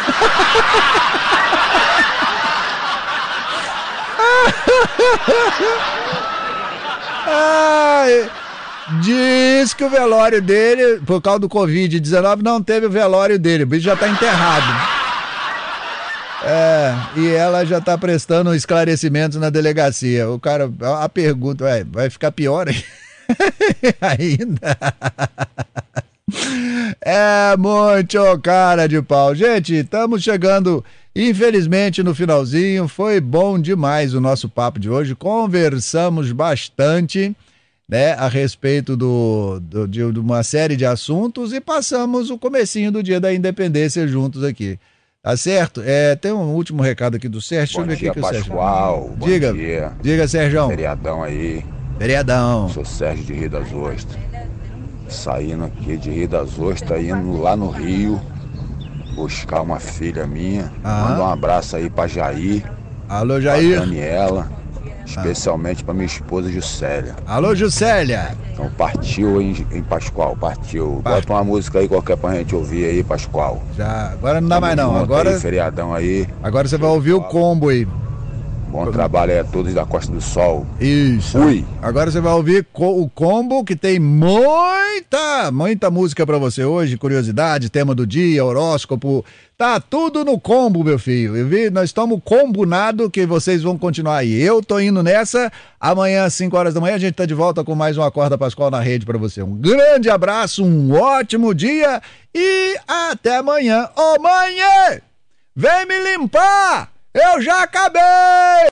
Diz que o velório dele, por causa do Covid-19, não teve o velório dele. O bicho já tá enterrado. E ela já tá prestando esclarecimentos na delegacia. O cara, a pergunta, vai ficar pior ainda? Muito cara de pau. Gente, estamos chegando, infelizmente, no finalzinho. Foi bom demais o nosso papo de hoje. Conversamos bastante, né, a respeito de uma série de assuntos e passamos o comecinho do dia da independência juntos aqui. Tá certo? Tem um último recado aqui do Sérgio. Bom dia, Pascoal. Bom dia. Diga, Sérgio. Feriadão aí. Feriadão. Sou Sérgio de Rio das Ostras. Saindo aqui de Rio das Ostras, indo lá no Rio buscar uma filha minha. Manda um abraço aí pra Jair. Alô, Jair. Pra Daniela, especialmente pra minha esposa Juscelia. Alô, Juscelia. Então partiu em Pascoal, partiu. Bota uma música aí qualquer pra gente ouvir aí, Pascoal. Já, agora não dá mais não. Agora aí, feriadão aí. Agora você vai ouvir o combo aí. Bom trabalho aí a todos da Costa do Sol. Isso. Fui. Agora você vai ouvir o combo, que tem muita música pra você hoje, curiosidade, tema do dia, horóscopo, tá tudo no combo, meu filho. Nós estamos combinados que vocês vão continuar aí. Eu tô indo nessa, amanhã às 5 horas da manhã a gente tá de volta com mais um Acorda Pascoal na rede pra você. Um grande abraço, um ótimo dia e até amanhã. Ô, mãe, vem me limpar! Eu já acabei!